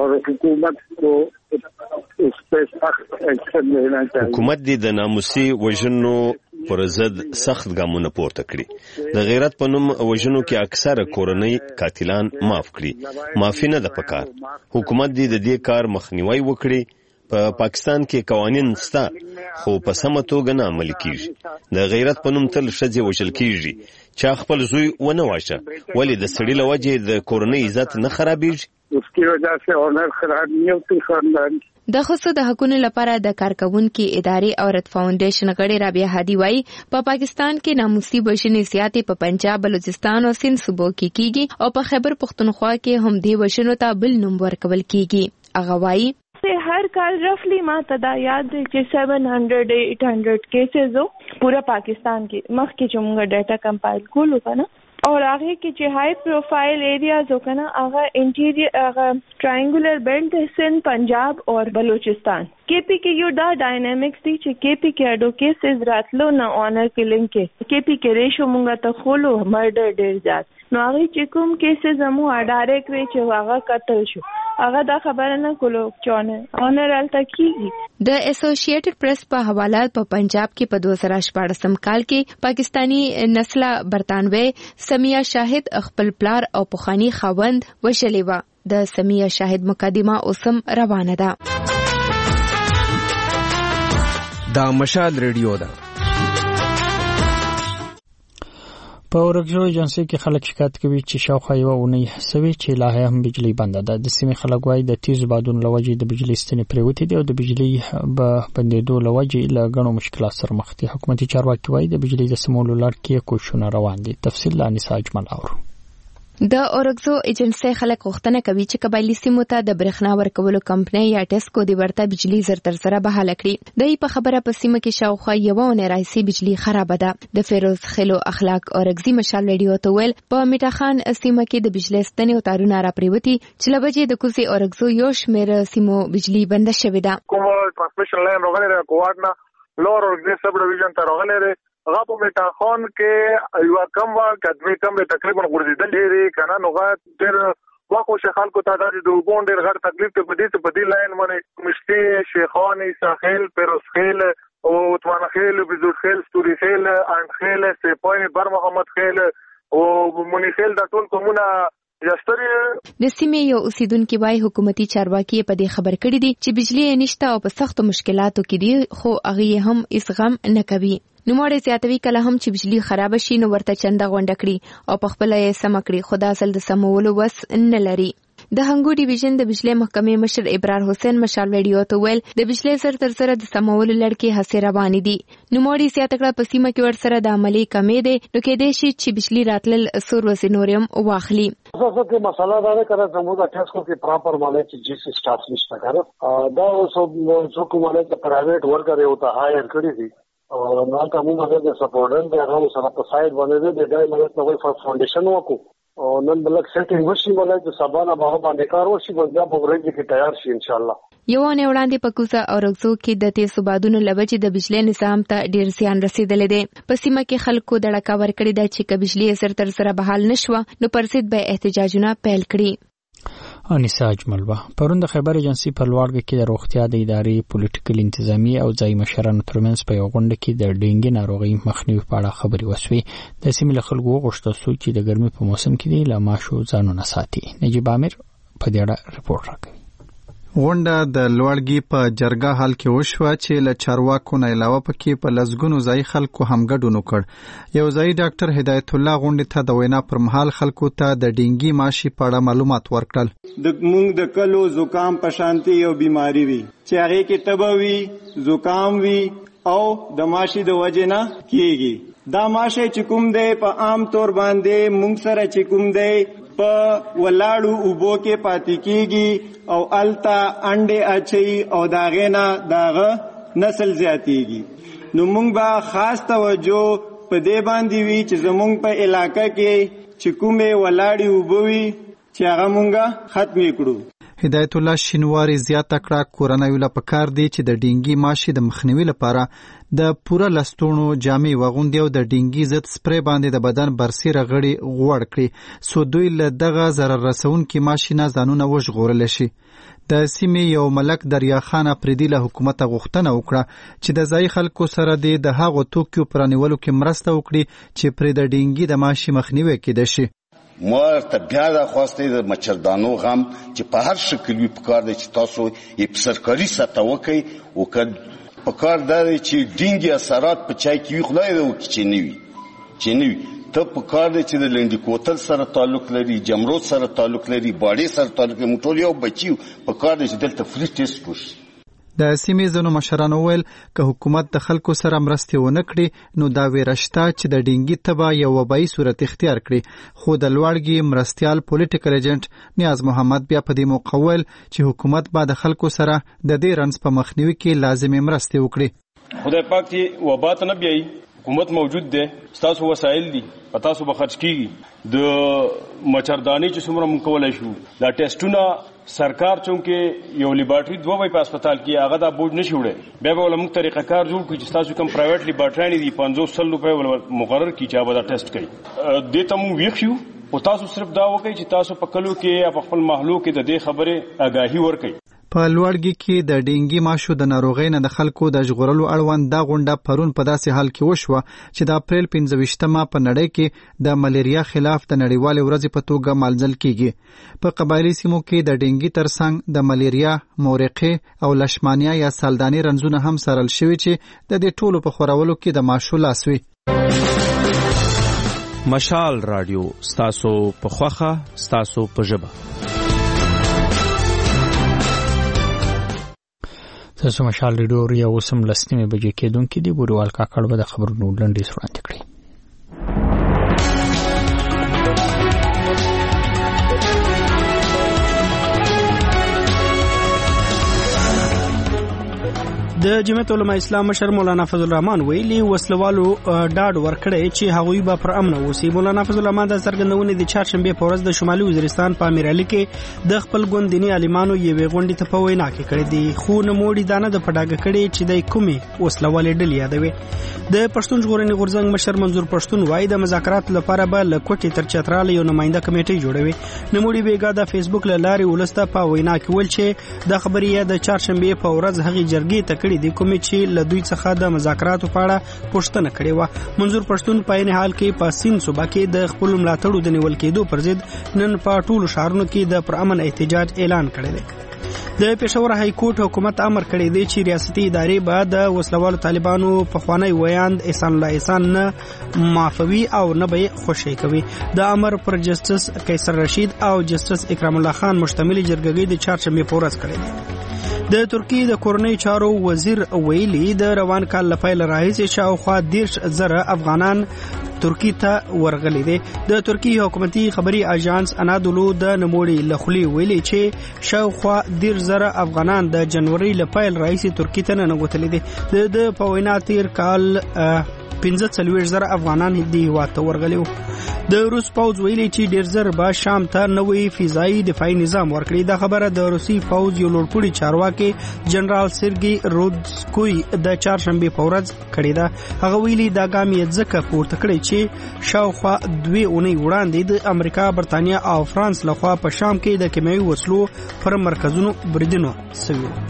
حکومت دې د ناموسي وژنو پر ضد سخت ګامونه پورته کړي. د غیرت په نوم وژنو کې اکثره کورنۍ قاتلان معاف کړي. معافي نه ده پکار. حکومت دې د دې کار مخنیوي وکړي. په پاکستان کې قوانین سته خو په سمه توګه نه عملي کیږي. د غیرت په نوم تل ښځې وژل کیږي. چا خپل زوی ونه واشه ولې د سړي له وجې د کورنۍ عزت نه خرابېږي. उसकी वजह से ऑनर खराब नहीं होती खानदान. د خصوص د حقوقو لپاره د کارکونکو ادارې اورت فاونډیشن غړي رابعه هادي وايي په پا پاکستان کې ناموسي وژنې زیاتې په پنجاب، بلوچستان او سند صوبو کې کیږي او په خیبر پختونخوا کې هم دې وژنو ته بل نوم ورکول کیږي. هغه وايي हर कल रफली माँ तदा याद है कि seven hundred eight hundred cases हो पूरा पाकिस्तान की मख की चुमगा डाटा कंपाइल कोल होगा ना और आगे की जो हाई प्रोफाइल एरियाज होगा ना आगा इंटीरियर आगा ट्रायंगुलर बेल्ट सिंध, पंजाब और बलूचिस्तान केपी के यू दा डायनामिक्स दी चे केपी के अडो केसेस रातलो ना ऑनर किलिंग के केपी के रेशो मुंगा त खोलो मर्डर डेर जात नो आगे चिकुम केसेस हमू अडारे क्रे चे वागा कत्ल शो هغه دا خبره نه کولو چونه اونر الته کیږي. د اسوسییټډ پریس په حواله په پنجاب کې په دوه زره شپږم کال کې پاکستانی نسله برتانوي سمیه شاهد خپل پلار او پخوانی خاوند وشلې و. د سمیه شاهد مقدمه اوسم روانه ده. دا مشال ریډیو ده. په اورګزو ایجنسی کې خلک شکایت کوي چې شاوخوا یو اونۍ سوي چې لا هم بجلی بنده ده. د سیمې خلک وايي د تیز بادونو لوجې د بجلی ستنې پریوتې دي او د بجلی به بندېدو لوجې له غنو مشکلات سره مخ دي. حکومتي چارواکي وايي د بجلی د سمولو لړ کې کوششونه روان دي. تفصیل لا انیسا اجمل اورو. د اورګزو ایجنسی خلک غوښتنه کوي چې قبایلی سیمو ته د برېښنا ورکولو کمپنۍ یا ټیسکو د ورته بجلی زر تر سره بحاله کړي. د په خبره په سیمه کې شاوخوا یو اونۍ راځي بجلی خراب ده. د فیروز خلو اخلاق اورګزي مشال رادیو ته ویل په میټا خان سیمه کې د بجلی ستنې او تارونه را پریوتي چې لبجې د کوزي اورګزو یو شمېر سیمو بجلی بنده شوې ده. کوم ټرانسمیشن لاین راغلی دی کوارډنا لور اورګزي سب ډیویژن ته راغلی دی. هغه په میټا خان کې یو کم وا کډوي کم تقریبا ورزيدل لري کنه نو غا ډېر واکو شیخان کو تعداد د وګون ډېر غړ تکلیف ته بدی ته بدی لاین باندې مشتي شیخان ساحل پیروز خیل او عثمان خیل بزرگ خیل ستوري خیل ان خیل سپاین بر محمد خیل او مونی خیل د ټول کومونه د سیمې یو اوسیدونکو وايي حکومتي چارواکي په دې خبر کړي دي چې بجلی نشته او په سخت مشکلاتو کې دي خو هغه هم اسغام نه کوي. نو مړ زیاتوي کله هم چې بجلی خراب شي نو ورته چنده غونډه کړي او په خپل یې سم کړي خدا اصل د سمولو وس نه لري. د هنګو ډیویژن د بجلی محکمې مشر ابرار حسین مشال ویډیو ته ویل د بجلی سر تر سره د سمولو لړکې هڅې روانې دي. نو مړ زیات کړه په سیمه کې ور سره د عملی کمې ده نو کې دې شي چې بجلی راتلل سور وسینوریم واخلي. څه څه مسله دا ده کړه زموږ د ټیسکو کې پراپر مالې چې جی سٹاف نشته کړه دا اوسو څوک مالې ته پرایویټ ورکر یو ته هایر کړی دي او نو کومه د سپورټن د هغه سره په سایت باندې د ډای مالې نوې فاونډیشن وکړو او نن بلک سیټینګ وشي ولای چې سبانه به باندې کار وشي بیا په ورځ کې تیار شي ان شاء الله. یو نه وړاندې په کوزه او رغزو کې د تیز بادونو لبجې د بجلی نظام ته ډیر زیان رسیدلې ده. په سیمه کې خلکو د ډکا ور کړی د چې ک بجلی سر تر سره بحال نشوه نو پرسید به احتجاجونه پیل کړي. انیسا اجملوا پرون د خبر ایجنسی په لوړګ کې د روغتیا د ادارې پولیټیکل انتظامی او ځای مشرانو ترمنځ په یو غونډه کې د ډینګي ناروغي مخنیوي په اړه خبري وشوي. د سیمې خلکو غوښتل چې د ګرمۍ په موسم کې د لماشو ځانونه ساتي. نجیب عامر په دې اړه رپورټ راکوي. غونډه د لوړګي په جرګه حل کې وشوه چې له چارواکو نه علاوه پکې په لزګونو ځای خلکو هم ګډون وکړ. یو ځای ډاکټر هدایت الله غونډه ته د وینا پر مهال خلکو ته د ډینګي ماشي په اړه معلومات ورکړل. د موږ د کلو زکام په شانتي یو بیماری وي چې هغه کې تبوي زکام وي او د ماشي د وجه نه کیږي. دا ماشه چې کوم دی په عام طور باندې موږ سره چې کوم دی په ولاړو اوبو کې پاتې کیږي او التا انډه اچي او داغه نه داغه نسل زیاتیږي. نو موږ به خاص توجه په دې باندې وی چې زموږ په علاقې کې چې کومه ولاړی اوبو وي چې هغه مونږه ختم کړو. هدایت الله شینواری زیاته کړه کورنۍ له پکار دی چې د ډینګي ماشي د مخنیوي لپاره د پوره لستونو جامې وغوندي او د ډینګي ضد سپری باندې د بدن برسي رغړي غوړ کړي سو دوی له دغه ضرر رسونکي ماشي نه ځانونه وژغورل شي. د سیمې یو ملک دریا خان افریدي له حکومت غوښتنه وکړه چې د ځای خلکو سره د هغو توکیو پرانیولو کې مرسته وکړي چې پر د ډینګي د ماشي مخنیوي کېده شي. مرته بیا د خواسته د مچردانو غم چې په هر شکل وي پکار دی چې تاسو یې په سرکاري سطح وکړئ او که پکار دی چې ډینګي اثرات په چای کې وي خدای دې وکړي چې نه وي چې نه وي ته پکار دی چې د لنډي کوتل سره تعلق لري جمرود سره تعلق لري باډي سره تعلق لري موټول یو بچیو پکار دی چې دلته فری ټیسټ وشي. د سیمې ځینو مشرانو ویل که حکومت د خلکو سره مرستې ونه کړي نو دا ویره شته چې د ډینګي تبه یو وبایي صورت اختیار کړي. خو د لوړګي مرستیال پولیټیکل ایجنټ نیاز محمد بیا په دې موقع ویل چې حکومت به د خلکو سره د دې رنځ په مخنیوي کې لازمي مرستې وکړي. خدای پاک دې وبا ته نه بیایي حکومت موجود دی ستاسو وسایل دي په تاسو به خرج کیږي د مچردانی چې څومره مونږ کولای شو دا ټیسټونه سرکار چونکه یو لیبارټری دوه وای په هسپتال کې هغه دا بوج نشي وړي بیا به ولمږ طریقه کار جوړ کړي چې تاسو کوم پرایویټ لیبارټری دي پنځوس سل روپے مقرر کی چې به دا ټیسټ کوي دې ته مونږ ویښ شو او تاسو صرف دا وکړئ چې تاسو په کلو کې په خپل محلو کې د دې خبره آگاهی ورکړئ. په لوړګي کې د ډینګي ماشو د ناروغۍ نه د خلکو د ژغورلو اړوند دا غونډه پرون په داسې حال کې وشوه چې د اپریل پنځه ویشتمه په نړۍ کې د ملیریا خلاف د نړیوالې ورځې په توګه مالځل کیږي. په قبایلی سیمو کې د ډینګي ترڅنګ د ملیریا، مورقې او لشمانیا یا سالداني رنځونه هم سارل شوي چې د دې ټولو په خورولو کې د ماشو لاس وي. مشال رادیو ستاسو په خوخه ستاسو په ژبه. تاسو مشال رادیو ریو اوسم لسنیمه بجې کېدونکې دی ګوروال کاکړ به د خبرونو لنډیز وړاندې کړي. د جمعیت علماء اسلام مشر مولانا فضل الرحمن ویلي وسلوالو ډاډ ورکړی چې هغوی به پر امن اوسي. مولانا فضل الرحمن د څرګندونې د چهارشنبه په ورځ د شمالي وزیرستان په امیرعلي کې د خپل ګوند دیني عالمانو یوې غونډې ته په وینا کې کړې دي، خو نوموړي دا نه د پډاګه کړې چې د کومې وسلوالې ډلې یادوي. د پښتون ژغورنې غورځنګ مشر منظور پښتون وایي د مذاکرات لپاره به له کوټې تر چتراله یو نماینده کمیټه جوړوي. نوموړي بیګا د فیسبوک له لارې ولسته په وینا کې ویل چې د خبرې د چهارشنبه په ورځ هغې جرګې ته کړې دي کومې چې له دوی څخه د مذاکراتو په اړه پوښتنه کړې وه. منظور پښتون په عین حال کې په سیند صوبه کې د خپل ملاتړو د نیول کېدو پر ضد نن په ټولو ښارونو کې د پرامن احتجاج اعلان کړی دی. د پېښور های کورټ حکومت امر کړی دی چې ریاستي ادارې به د وسلوالو طالبانو پخوانی ویاند احسان الله احسان نه معافوي او نه به خوشی کوي. د امر پر جسټس قیصر رشید او جسټس اکرام الله خان مشتمل جرګې د چهارشنبه په ورځ کړی دی. د ترکیې د کورنۍ چارو وزیر ویلي د روان کال له پیل راهیسې شاوخوا دېرش زره افغانان ترکی ته ورغلي دي. د ترکیې حکومتي خبري اژانس انادولو د نموړي لخلي ویلي چې شاوخوا دېرش زره افغانان د جنوري له پیل راهیسې ترکی ته ننوتلي دي. د په وینا تیر کال پنځه څلوېښت زره افغانان دې هېواد ته ورغلي وو. د روس پوځ ویلي چې ډېر زر به شام ته نوی فضایي دفاعي نظام ورکړي. دا خبره د روسي پوځ یو لوړپوړي چارواکي جنرال سرګي رودسکوی د چهارشنبې په ورځ کړې ده. هغه ویلي دا ګام یې ځکه پورته کړی چې شاوخوا دوې اونۍ وړاندې د امریکا، برتانیا او فرانس لخوا په شام کې د کیمیاوي وسلو پر مرکزونو بریدونه سوي وو.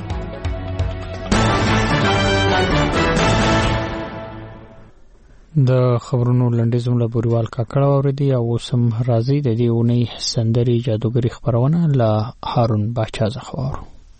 د خبرونو لنډیز مله بوریوال کاکړ اوریدي او سم راځي د دې اونۍ سندري جادوګری خبرونه له هارون باچا زخوار.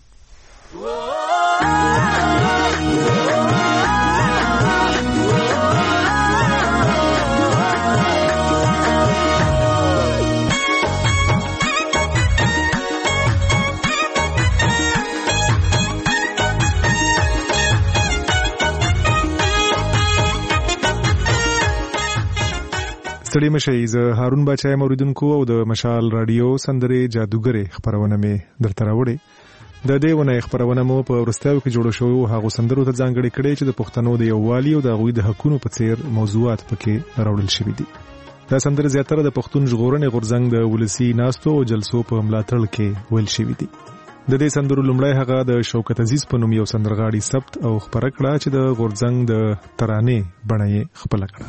ستړي مشئ، زه هارون باچا یم اوریدونکو او د مشال رادیو سندرې جادوګرې خبرونه مې درته راوړې. د دې ونې خبرونه مو په ورستیو کې جوړ شوی او هغه سندرو ته ځانګړي کړي چې د پښتنو د یووالي او د غوي د حقونو په څیر موضوعات پکې راوړل شوي دي. دا سندرې زیاتره د پښتون ژغورنې غورځنګ د ولسی ناستو او جلسو په ملاتړ کې ویل شوي دي. د دې سندرو لومړی هغه د شوکت عزیز په نوم یو سندرغاړي ثبت او خبره کړه چې د غورځنګ د ترانې بڼه یې خپل کړه.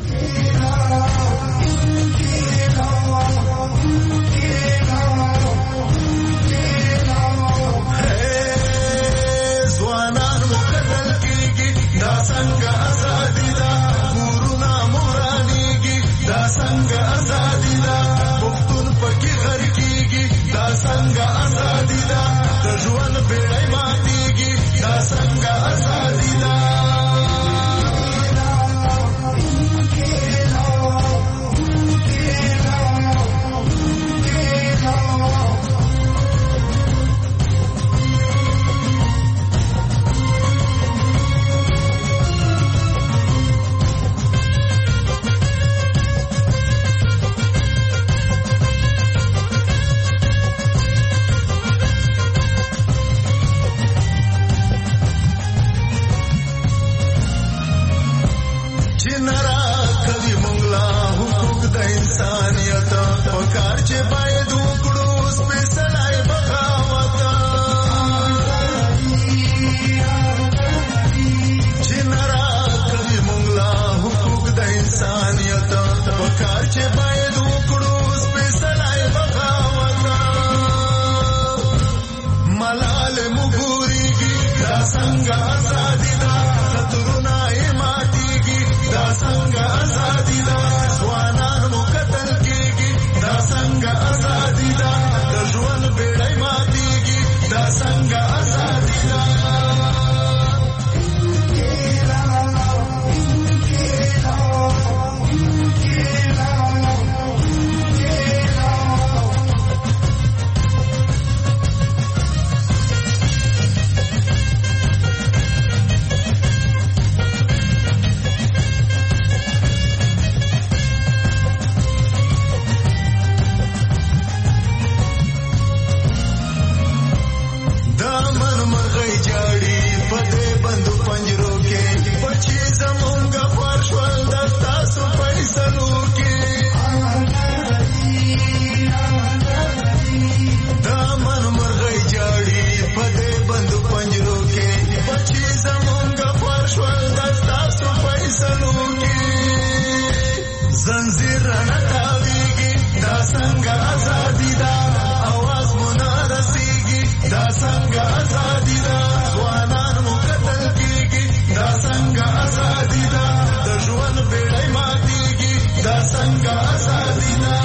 څنګه ازادي ده د ژوند بیړۍ ماتېږي، دا څنګه ازادي ده. څنګه ازادي ده ځوانان مو قتل کیږي، دا څنګه ازادي ازادي ده د ژوند بیړۍ ماتيږي دا څنګه ازادي ده.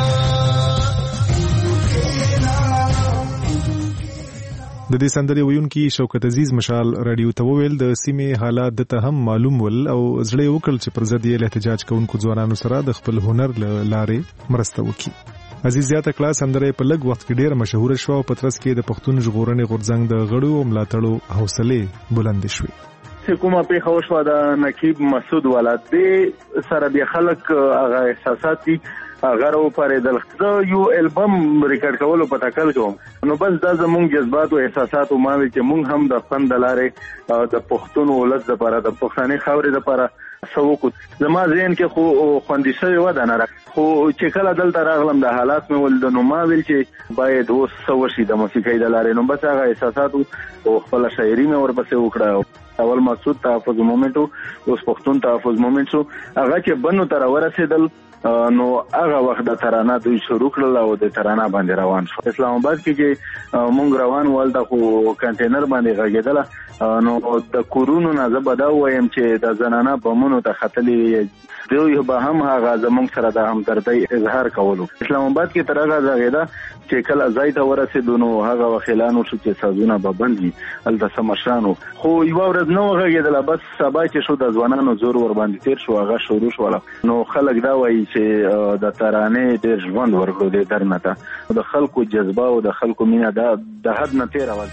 د دې سندرې ویونکي شوکت عزیز مشال رادیو ته وویل د سیمې حالات د ته هم معلوم ول او زړه وکړ چې پر ضد یې احتجاج کوونکو ځوانانو سره د خپل هنر لارې مرسته وکړي. عزیز زیاته کړه سندرې په لږ وخت کې ډېره مشهوره شوه او په ترڅ کې د پښتون ژغورنې غورځنګ د غړو او ملاتړو حوصلې بلند شوې. حکومت په خوشو د نقیب مسعود ولادي سره بیا خلک هغه احساسات دي غره او پرېدل. زه یو البم ریکارډ کولو په تکل کوم نو بس دا زموږ جذبات او احساسات او ماوي چې موږ هم د فن د لارې د پښتون ولادت لپاره د پښتني خاورې لپاره سوکو زما ذهن کې خو خوندې شوی و دا نه خو چې کله دلته راغلم د حالات مې ول د نو ما ویل چې باید اوس سوشي د موسیقۍ د لارې نو بس هغه احساسات او خپل شاعري مې ورپسې وکړه. اول مقصود تحفظ مومنټ اوس پښتون تحفظ مومنټ شو هغه چې بنو تر ورسېدل نو هغه وخت د ترانه دوی شروع کړل او د ترانه باندې روان شو. اسلام آباد کې چې مونږ روان ول د خو کنټینر باندې غږیدل نو د کورونو نه زبدا وایم چې د زنانه بمونو ته خطلې دوی به هم هغه زمونږ سره د همدردۍ اظهار کولو. اسلام آباد کې تر هغه ځایدا چې کله ځای ته ورسېدو نو هغه وخلانو شو چې سازونه به بندي الته سمشانو خو یو ورځ نو غږیدل بس سبا چې شو د ځوانانو زور ور باندې تیر شو هغه شروع شو نو خلک دا وایي چې د ترانه ډېر ژوند ورکړو د درنه ته د خلکو جذبه او د خلکو مینه د حد نه تیر اول.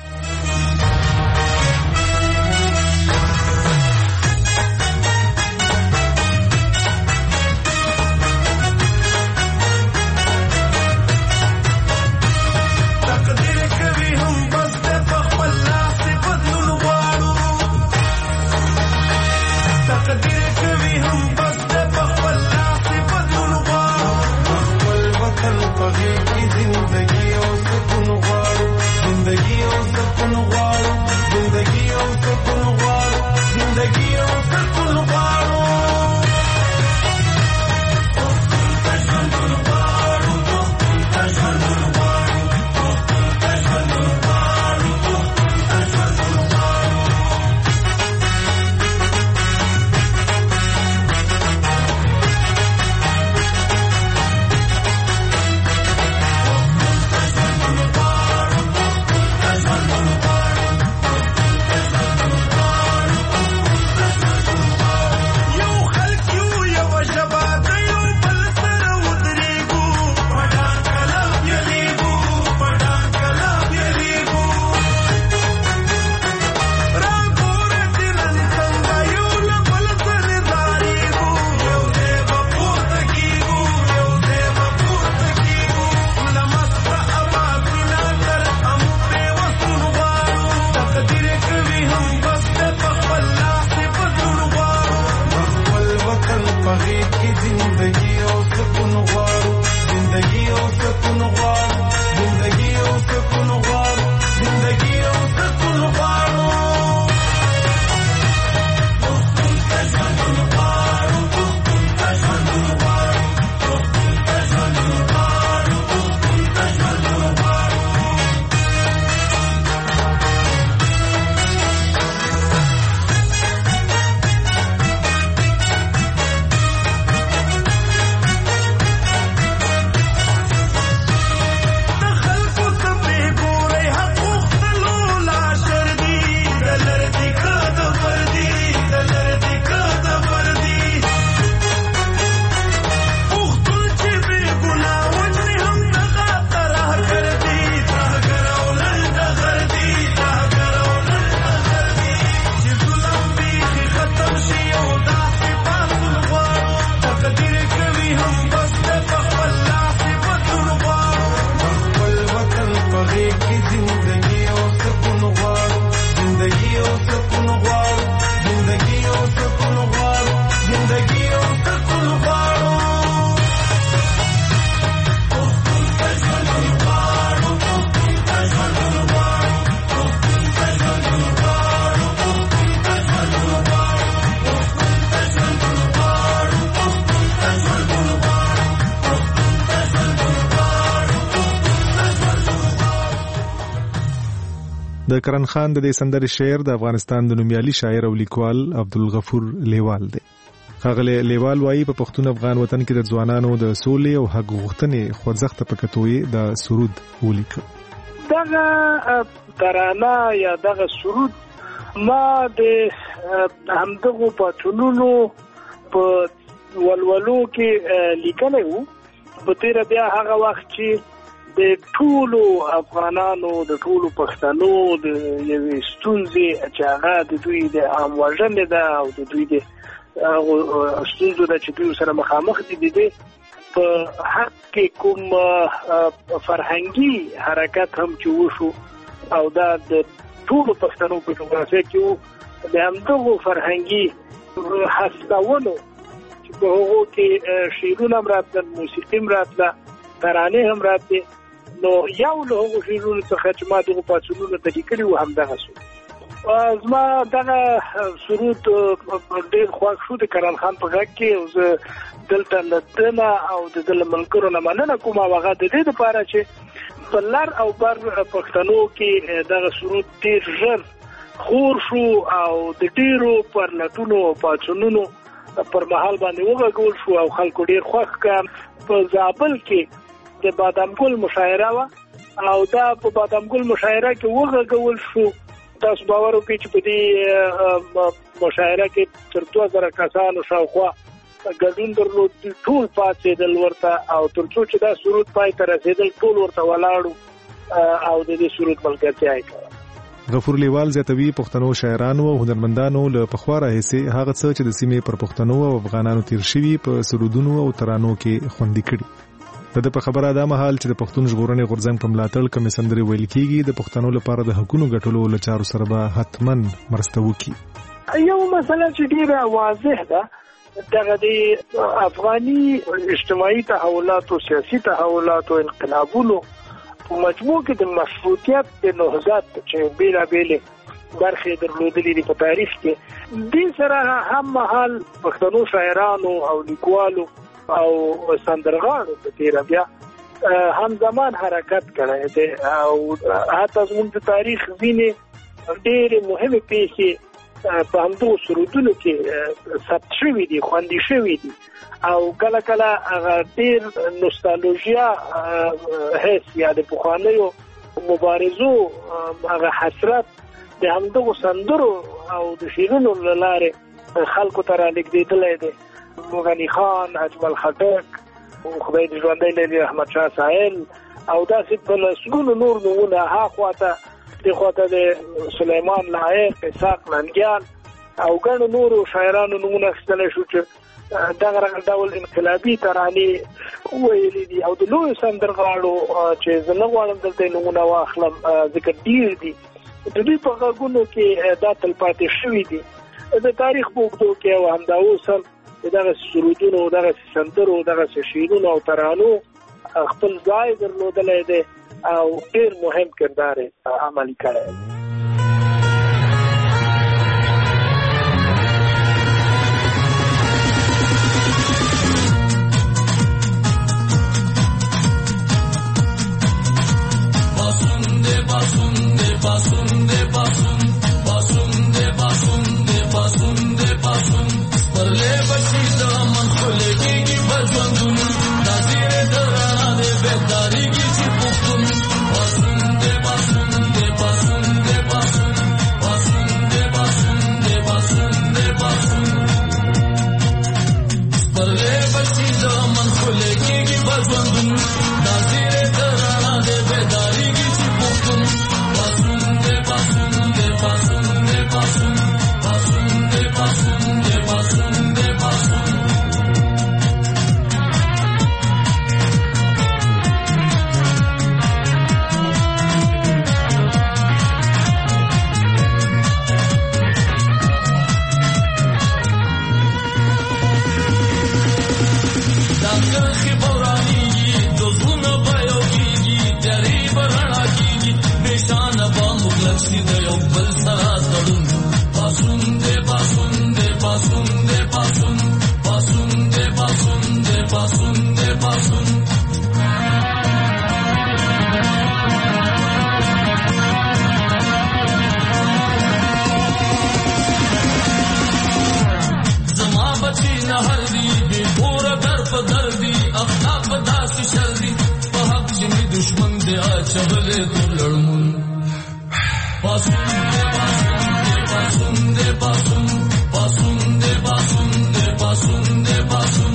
د کرن خان د دې سندرې شعر د افغانستان د نومیالي شاعر او لیکوال عبدالغفور لیوال دی. ښاغلی لیوال وایي په پښتون افغان وطن کې د ځوانانو د سولې او حق غوښتنې خوځښت په کتوې د سرود ولیکه. دغه ترانه یا دغه سرود ما د همدغو پاڅونونو په ولولو کې لیکلی وو. په تېره بیا هغه وخت چې د ټولو افغانانو د ټولو پښتنو د یوې ستونزې چې هغه د دوی د عام وژنې ده او د دوی د ستونزو ده چې دوی سره مخامخ دي د دې په حق کې کوم فرهنګي حرکت هم چې وشو او دا د ټولو پښتنو په جغرافیه کې وو د همدغو فرهنګي هڅونو چې په هغو کې شعرونه هم راتلل، موسیقي هم راتله، ترانې هم راتلې. نو یو له هغو شعرونو څخه چې ما دغو پاڅونونو ته لیکلي وو همدغه سو. زما دغه سرود ډېر خوښ شو د کرن خان په غږ کې. او زه دلته له ده نه او د ده له ملګرو نه مننه کوم او هغه د دې دپاره چې په لر او بر پښتنو کې دغه سرود ډېر ژر خور شو او د ډېرو پرلټونو او پاڅونونو پر مهال باندې وغږول شو او خلکو ډېر خوښ کړه. په زابل کې د بادام ګل مشاعره وه او دا په بادام ګل مشاعره کې وغږول شو. تاسو باور وکړئ چې په دې مشاعره کې تر دوه زره کسانو شاوخوا ګډون درلود. ټول پاتېدل ورته او تر څو چې دا سرود پای ته رسېدل ټول ورته ولاړو او د دې سرود ملګرتیا یې کوله. غفور لیوال زیاتوي پښتنو شاعرانو او هنرمندانو له پخوا راهیسې هغه څه چې د سیمې پر پښتنو او افغانانو تیر شوي په سرودونو او ترانو کې خوندي کړي. د په خبره دا مهال چې د پښتون ژغورنې غورځنګ په ملاتړ کومې سندرې ویل کېږي د پښتنو لپاره د حقونو ګټلو له چارو سره به حتمن مرسته وکړي. یو مسله چې ډېره واضح ده دغه د افغاني اجتماعي تحولاتو، سیاسي تحولاتو، انقلابونو په مجموع کې د مشروطیت د نهضت چې بېلابېلې برخې درلودلې دي په تاریخ کې، دې سره هم مهال پښتنو شاعرانو او لیکوالو او سندرغاړو په تېره بیا همزمان حرکت کړی دی او حتی زموږ د تاریخ ځینې ډېرې مهمې پیښې په همدغو سرودونو کې ثبت شوي دي، خوندي شوي دي او کله کله هغه ډېر نوستالژیا حس یا د پخوانیو مبارزو هغه حسرت د همدغو سندرو او د شعرونو له لارې خلکو ته رالېږدېدلی دی. غني خان، اجمل خټک، خدای دې ژوندی لري، احمدشاه ساحل او داسې په لسګونو نور نومونه، هاخوا ته دې خوا ته د سلیمان لایق، اسحاق ننګیال او ګڼو نورو شاعرانو نومونه اخیستلی شو چې دغه ډول انقلابي ترانې ویلي دي او د لویو سندرغاړو چې زه نه غواړم دلته نومونه واخلم ځکه ډېر دي، د دوی په غږونو کې دا تلپاتې شوي دي. د تاریخ په اوږدو کې او همدا اوس هم دغه سرودونو، دغه سندرو، دغه شعرونو او ترانو خپل ځای درلودلی دی او ډېر مهم کردار یې عملي کړی دی. بچی نه هر دی بی پورا در په در دی اخلاق داسې شل دی په حق چې می دشمن دی اچولې دلړمون پاسون دې پاسون دې پاسون پاسون دې پاسون دې پاسون دې پاسون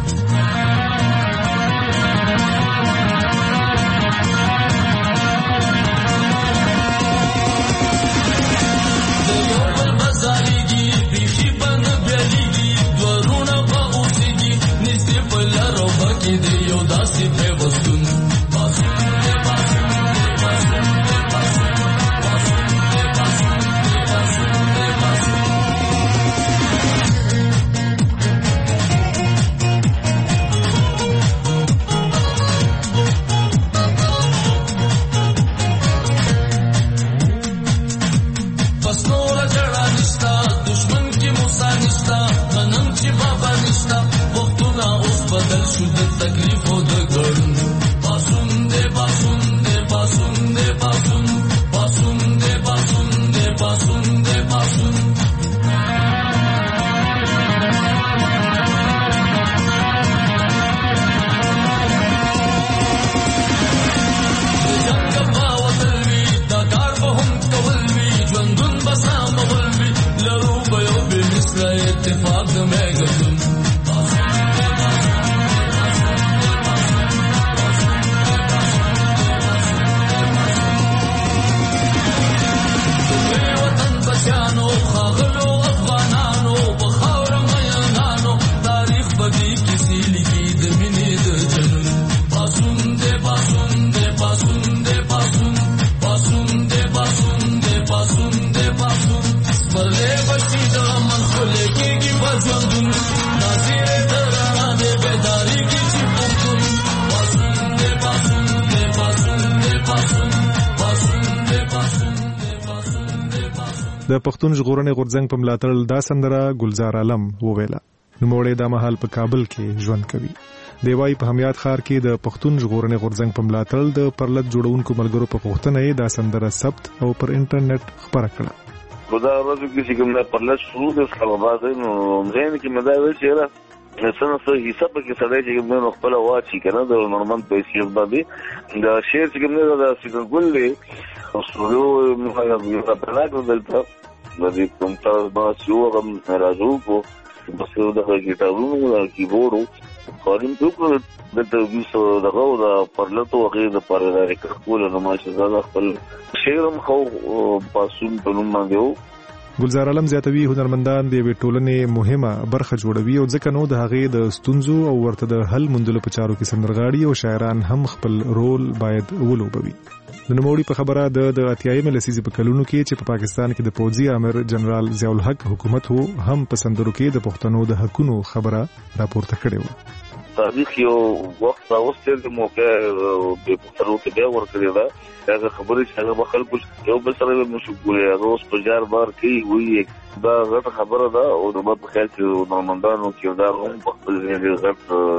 د پښتون ژغورنې غورځنګ په ملاتړ دا سندره ګلزار عالم وویله. نوموړی د مهال په کابل کې ژوند کوي. دی وايي په همیات ښار کې د پښتون ژغورنې غورځنګ په ملاتړ د پرلط جوړونکو ملګرو په غوښتنه یې دا سندره ثبت او پر انټرنیټ خپره کړه. خدا ورځو کې چې کوم پرلط شروع د خلبات نو زین کې مدا وی چیرې نسنه څه حساب کې سړی چې موږ خپل واچي کنه د نورمال پیسې باندې دا شیر چې موږ د سیګل له اصولو موږ په پلاټو دلته د دې کوم تاسو ما شو غم راځو کو بس دا ګټاورو دا کیبورډ قانون ته د توګیسو دغه د پرلطو غیر د پرلط کول نو ماشه زړه خپل شیرم خو پاسون په نوم باندې. ګلزار عالم زیاتوي هنرمندان د وی ټولنې مهمه برخه جوړوي او ځکه نو د هغې د ستونزو او ورته د حل موندلو په چارو کې سندرغاړي او شاعران هم خپل رول باید ولوبوي. د نوموړي په خبره د د اتیایمه لسیزې په کلونو کې چې په پاکستان کې د پوځي امر جنرال ضیاء الحق حکومت وو هم په سندرو کې د پښتنو د حقونو خبره راپورته کړې و. تاریخ یو وخت راوستل د موقع په پښتنو کې بیا ورکړی دا هغه خبرې چې هغه خلکو یو بل سره مشغول هغه اوس په جار بار کې وی دا غټ خبره ده او د په خیال کې نورمندانو کې دا هم په خپل ځای غټ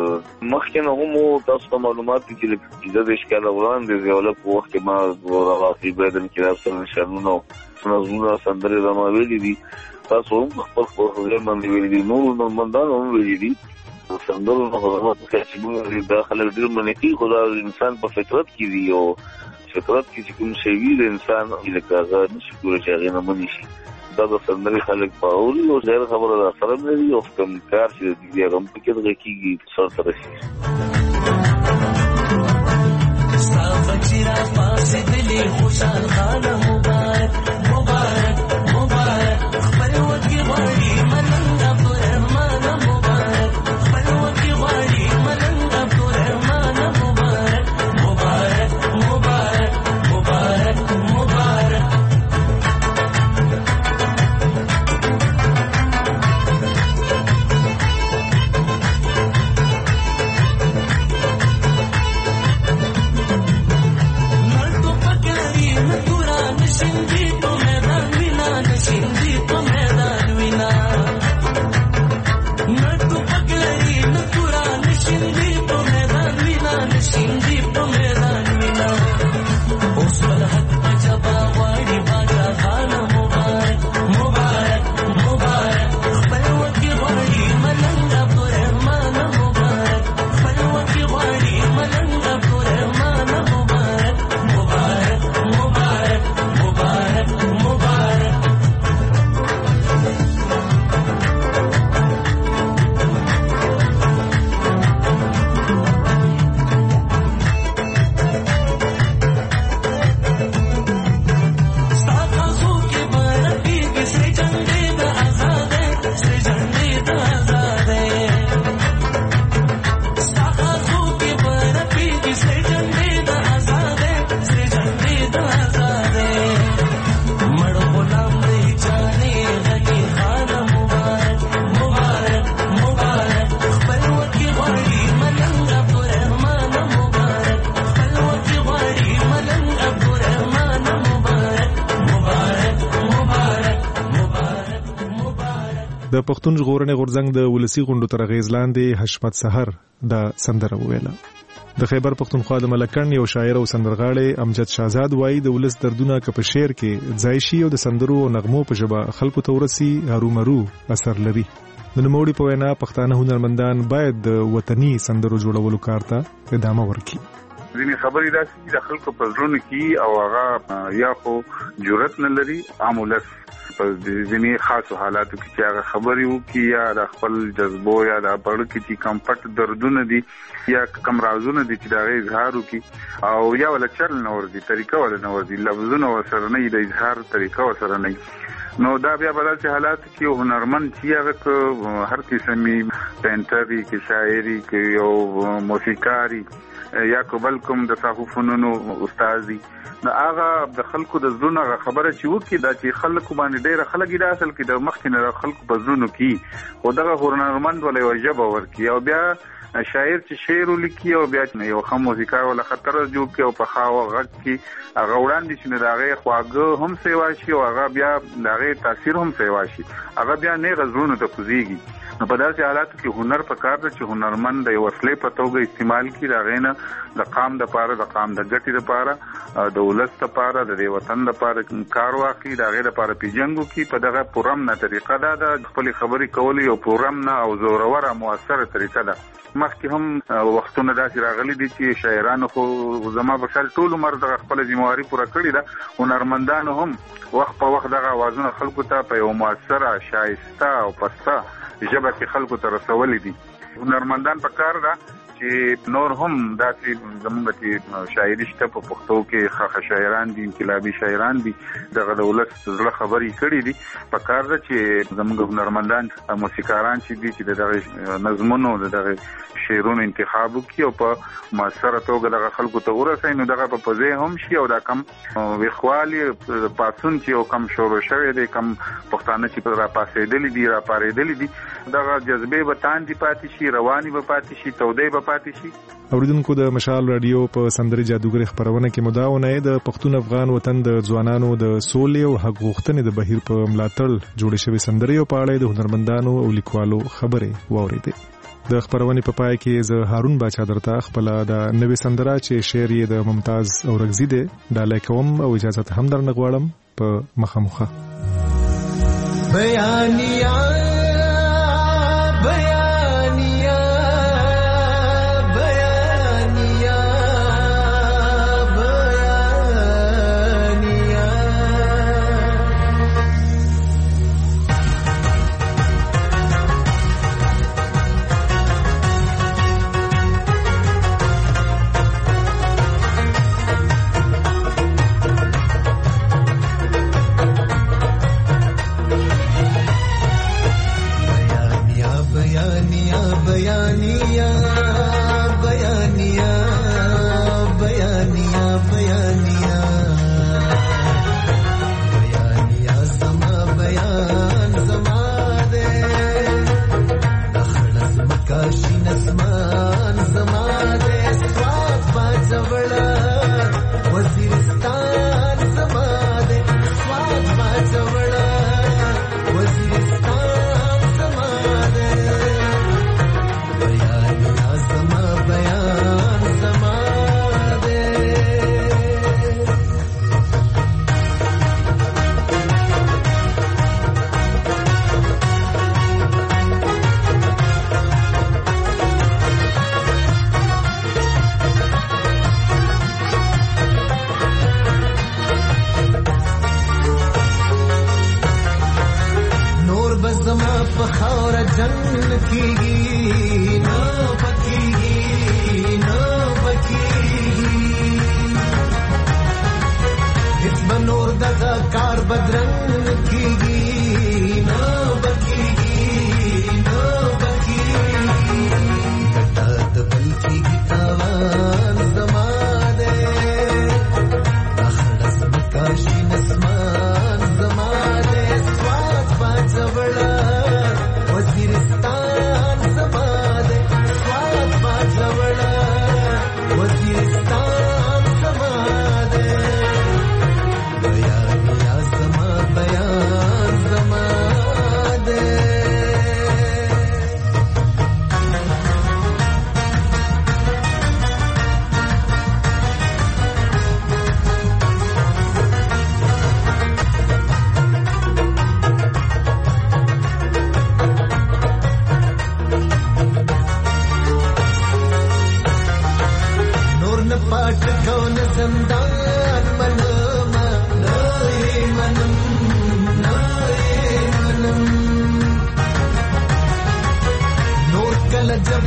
مخکې نه هم تاسو ته معلومات چې د دې ښکار وړاندې یو په وخت کې ما راغلی بدن کې اصل نشانونه نظمونه سندرې د ما ویلي دي تاسو هم خپل خپل باندې ویلي دي نور نورمندانو هم ویلي دي سندرو نو خدمات چې موږ داخله ډیر منې خدا انسان په فطرت کې دی او فطرت کې کوم شی وی د انسان لکه هغه نشي کولای چې هغه نه مني شي دا د سندري خلک پاول او ډیر خبره ده سره نه او کوم کار چې دی هغه په کې د کېږي څو سره شي سافچرا پاسه دلی خوشحال خانه مبارک مبارک مبارک خبر وکی وړي مننګ پرمانه مبارک خبر وکی وړي مننګ پرمانه مبارک مبارک مبارک مبارک مبارک د پښتون ژغورنې غورځنګ د ولسی غونډو تر اغیز لاندې حشمت سحر دا سندره ویله. د خیبر پښتونخوا د ملکن یو شاعر او سندرغاړی امجد شاهزاد وایي د ولس دردونه که په شعر کې ځای شي او د سندرو او نغمو په ژبه خلکو ته ورسي هرومرو اثر لري. د نوموړي په وینا پښتانه هنرمندان باید د وطني سندرو جوړولو کار ته ادامه ورکړي. ځینې خبرې داسې د خلکو په زړونو کې او هغه یا خو جرأت نه لري عام ولس په ځینې خاصو حالاتو کې چې هغه خبرې وکړي یا د خپل جذبو یا د پړ کې چې کم پټ دردونه دي یا کم رازونه دي چې دا غي اظهار وکړي او یا ولا چل نه ورځي طریقه ولا نه ورځي لفظونه وسره نه د اظهار طریقه وسره نه. نو دا بیا بدل چې حالات کې هنرمند چې هغه هر قسمي پینټري کې شاعري کې یو موسیقاري یا قبل کوم د صحافونو استاد دي نو هغه د خلکو د زړونو خبره چې وکړي دا چې خلکو باندې ډېر خلک دا اصل کې د مخکې خلکو په زړونو کې خو دغه هنرمند ولې وجب ورکی او بیا شاعر چې شعر ولیکي او بیا یو خام موسیقار ولا خطر جوړ کې او په خاو غږ کې هغه وړاندې چې نه داغه خواږه هم سیوا شي او هغه بیا داغه تاثیر هم سیوا شي هغه بیا نه غزرونه ته کوزيږي. نو په داسې حالاتو کې هنر په کار دی چې هنرمند د وسلې په توګه استعمال کړي راغې نه د قام د پاره د قام د ګټې لپاره د ولست لپاره د وطن لپاره کار واقعي راغې لپاره پیجنګو کې په دغه پرم نه طریقه ده د خپل خبرې کولې او پرم نه او زوروره موثره طریقه ده. مخکې هم وختونه داسې راغلي دي چې شاعرانو خو زما په خیال ټول عمر د خپل ذمہواری پوره کړې ده. هنرمندانو هم وخت په وخت دغه اوازونه خلکو ته په یو موثره شایسته او پسته ژبه کې خلکو ته رسولې دي. هنرمندان په کار ده چې نور هم داسې زموږ چې شاعري شته په پښتو کې خاصه شاعران دي انقلابي شاعران دي دغه د ولس زړه خبرې کړي دي په کار ده چې زموږ هنرمندان موسیقاران چې دي چې دغه نظمونو دغه شعرونو انتخاب وکړي او په موثره توګه دغه خلکو ته ورسوي نو دغه په پځې هم شي او دا کم ویخوالي پاتون چې او کم شروع شوی دی کم پښتانه چې را پاسېدلې دي را پارېدلې دي دغه جذبې به تاندې پاتې شي رواني به پاتې شي تودې به پاتې شي. اوریدونکو د مشال رادیو په سندري جادوګر خبرونه کې مداونه د پښتون افغان وطن د ځوانانو د سولې او حق غوښتنې د بهیر په ملاتړ جوړې شوې سندري او په اړه د هنرمندانو او لیکوالو خبرې واوریدې. د خبرونې په پای کې زه هارون باچا درته خپل د نوې سندره چې شعر یې د ممتاز اورغزي دی ډالۍ کوم او اجازه هم درنه غواړم په مخامخه. بیانیا بیانیا بیانیا بیانیا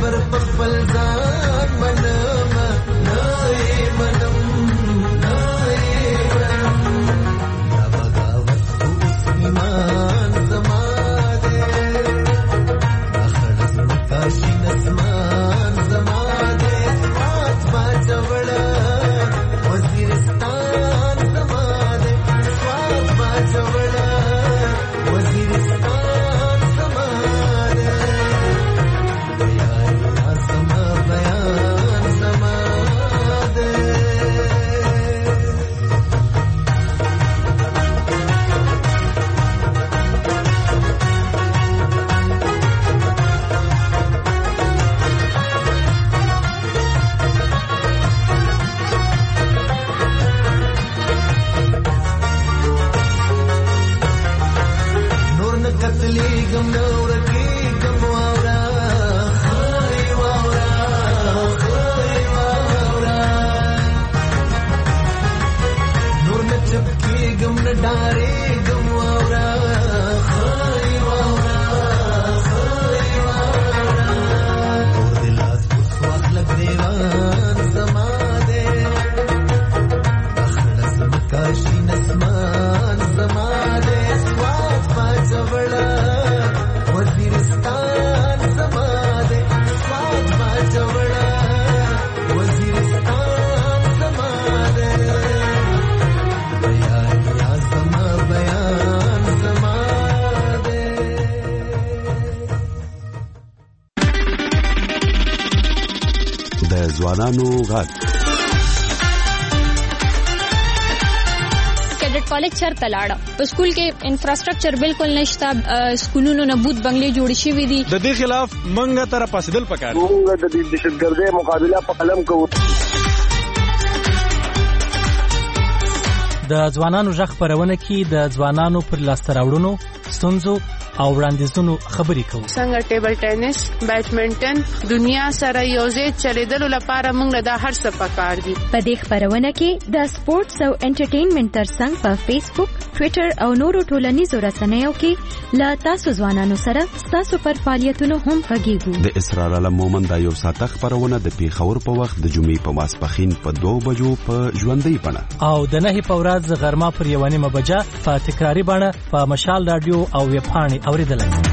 ور په خپل ځان منم نه یې منم نه یې منم دا بغاوت خو ایمان زما دی دا خړ زړه کاشي نسمان زما دی سوات باچوړه وزیرستان زما دی سوات باچوړه وزیرستان زما دی بیان زما بیان زما دی نور نه کتلېږم نه ورکېږم واوره خای واوره خای واوره نور نه چپ کېږم نه ډارېږم واوره خای واوره خای واوره اور د لاس اوس واخله ګرېوان زما دی دا خړه ځمکه شین اسمان زما دی سوات باچوړه وزیرستان زما دی سوات باچوړه وزیرستان زما دی بیان یا زما بیان زما دی د ځوانانو غږ कैडेट कॉलेज चरته لاړه په سکول کې انفراستراکچر بالکل نشته سکولونو نه بوت بنگلې جوړ شوې دي د دې خلاف منګه تر پاسدل پکار موږ د دهشتګردۍ مقابله په قلم کوو د ځوانانو ژغ خپرونه کې د ځوانانو پر لاسته راوړنو ستونزو او وړاندیزونو خبرې کوو څنګه ټیبل ټینس بیډمنټن دنیا سره یوځای چلیدلو لپاره موږ له دا هر څه پکار دي په دې خبرونه کې د سپورتس او انټرټینمنټ ترڅنګ په فیسبوک ټوئیټر او نورو ټولنیزو رسنیو کې له تاسو ځوانانو سره تاسو پر فعالیتونو هم غږیږو د اسرار علم مومن دا یو ساعته خبرونه د پیښور په وخت د جمعې په ماسپښین په دوه بجو په ژوندۍ بڼه او د نهي په ورځ غرمه پر یو نیمه بجه په تکراری بڼه په مشال رادیو او ویب پاڼې اوریدلای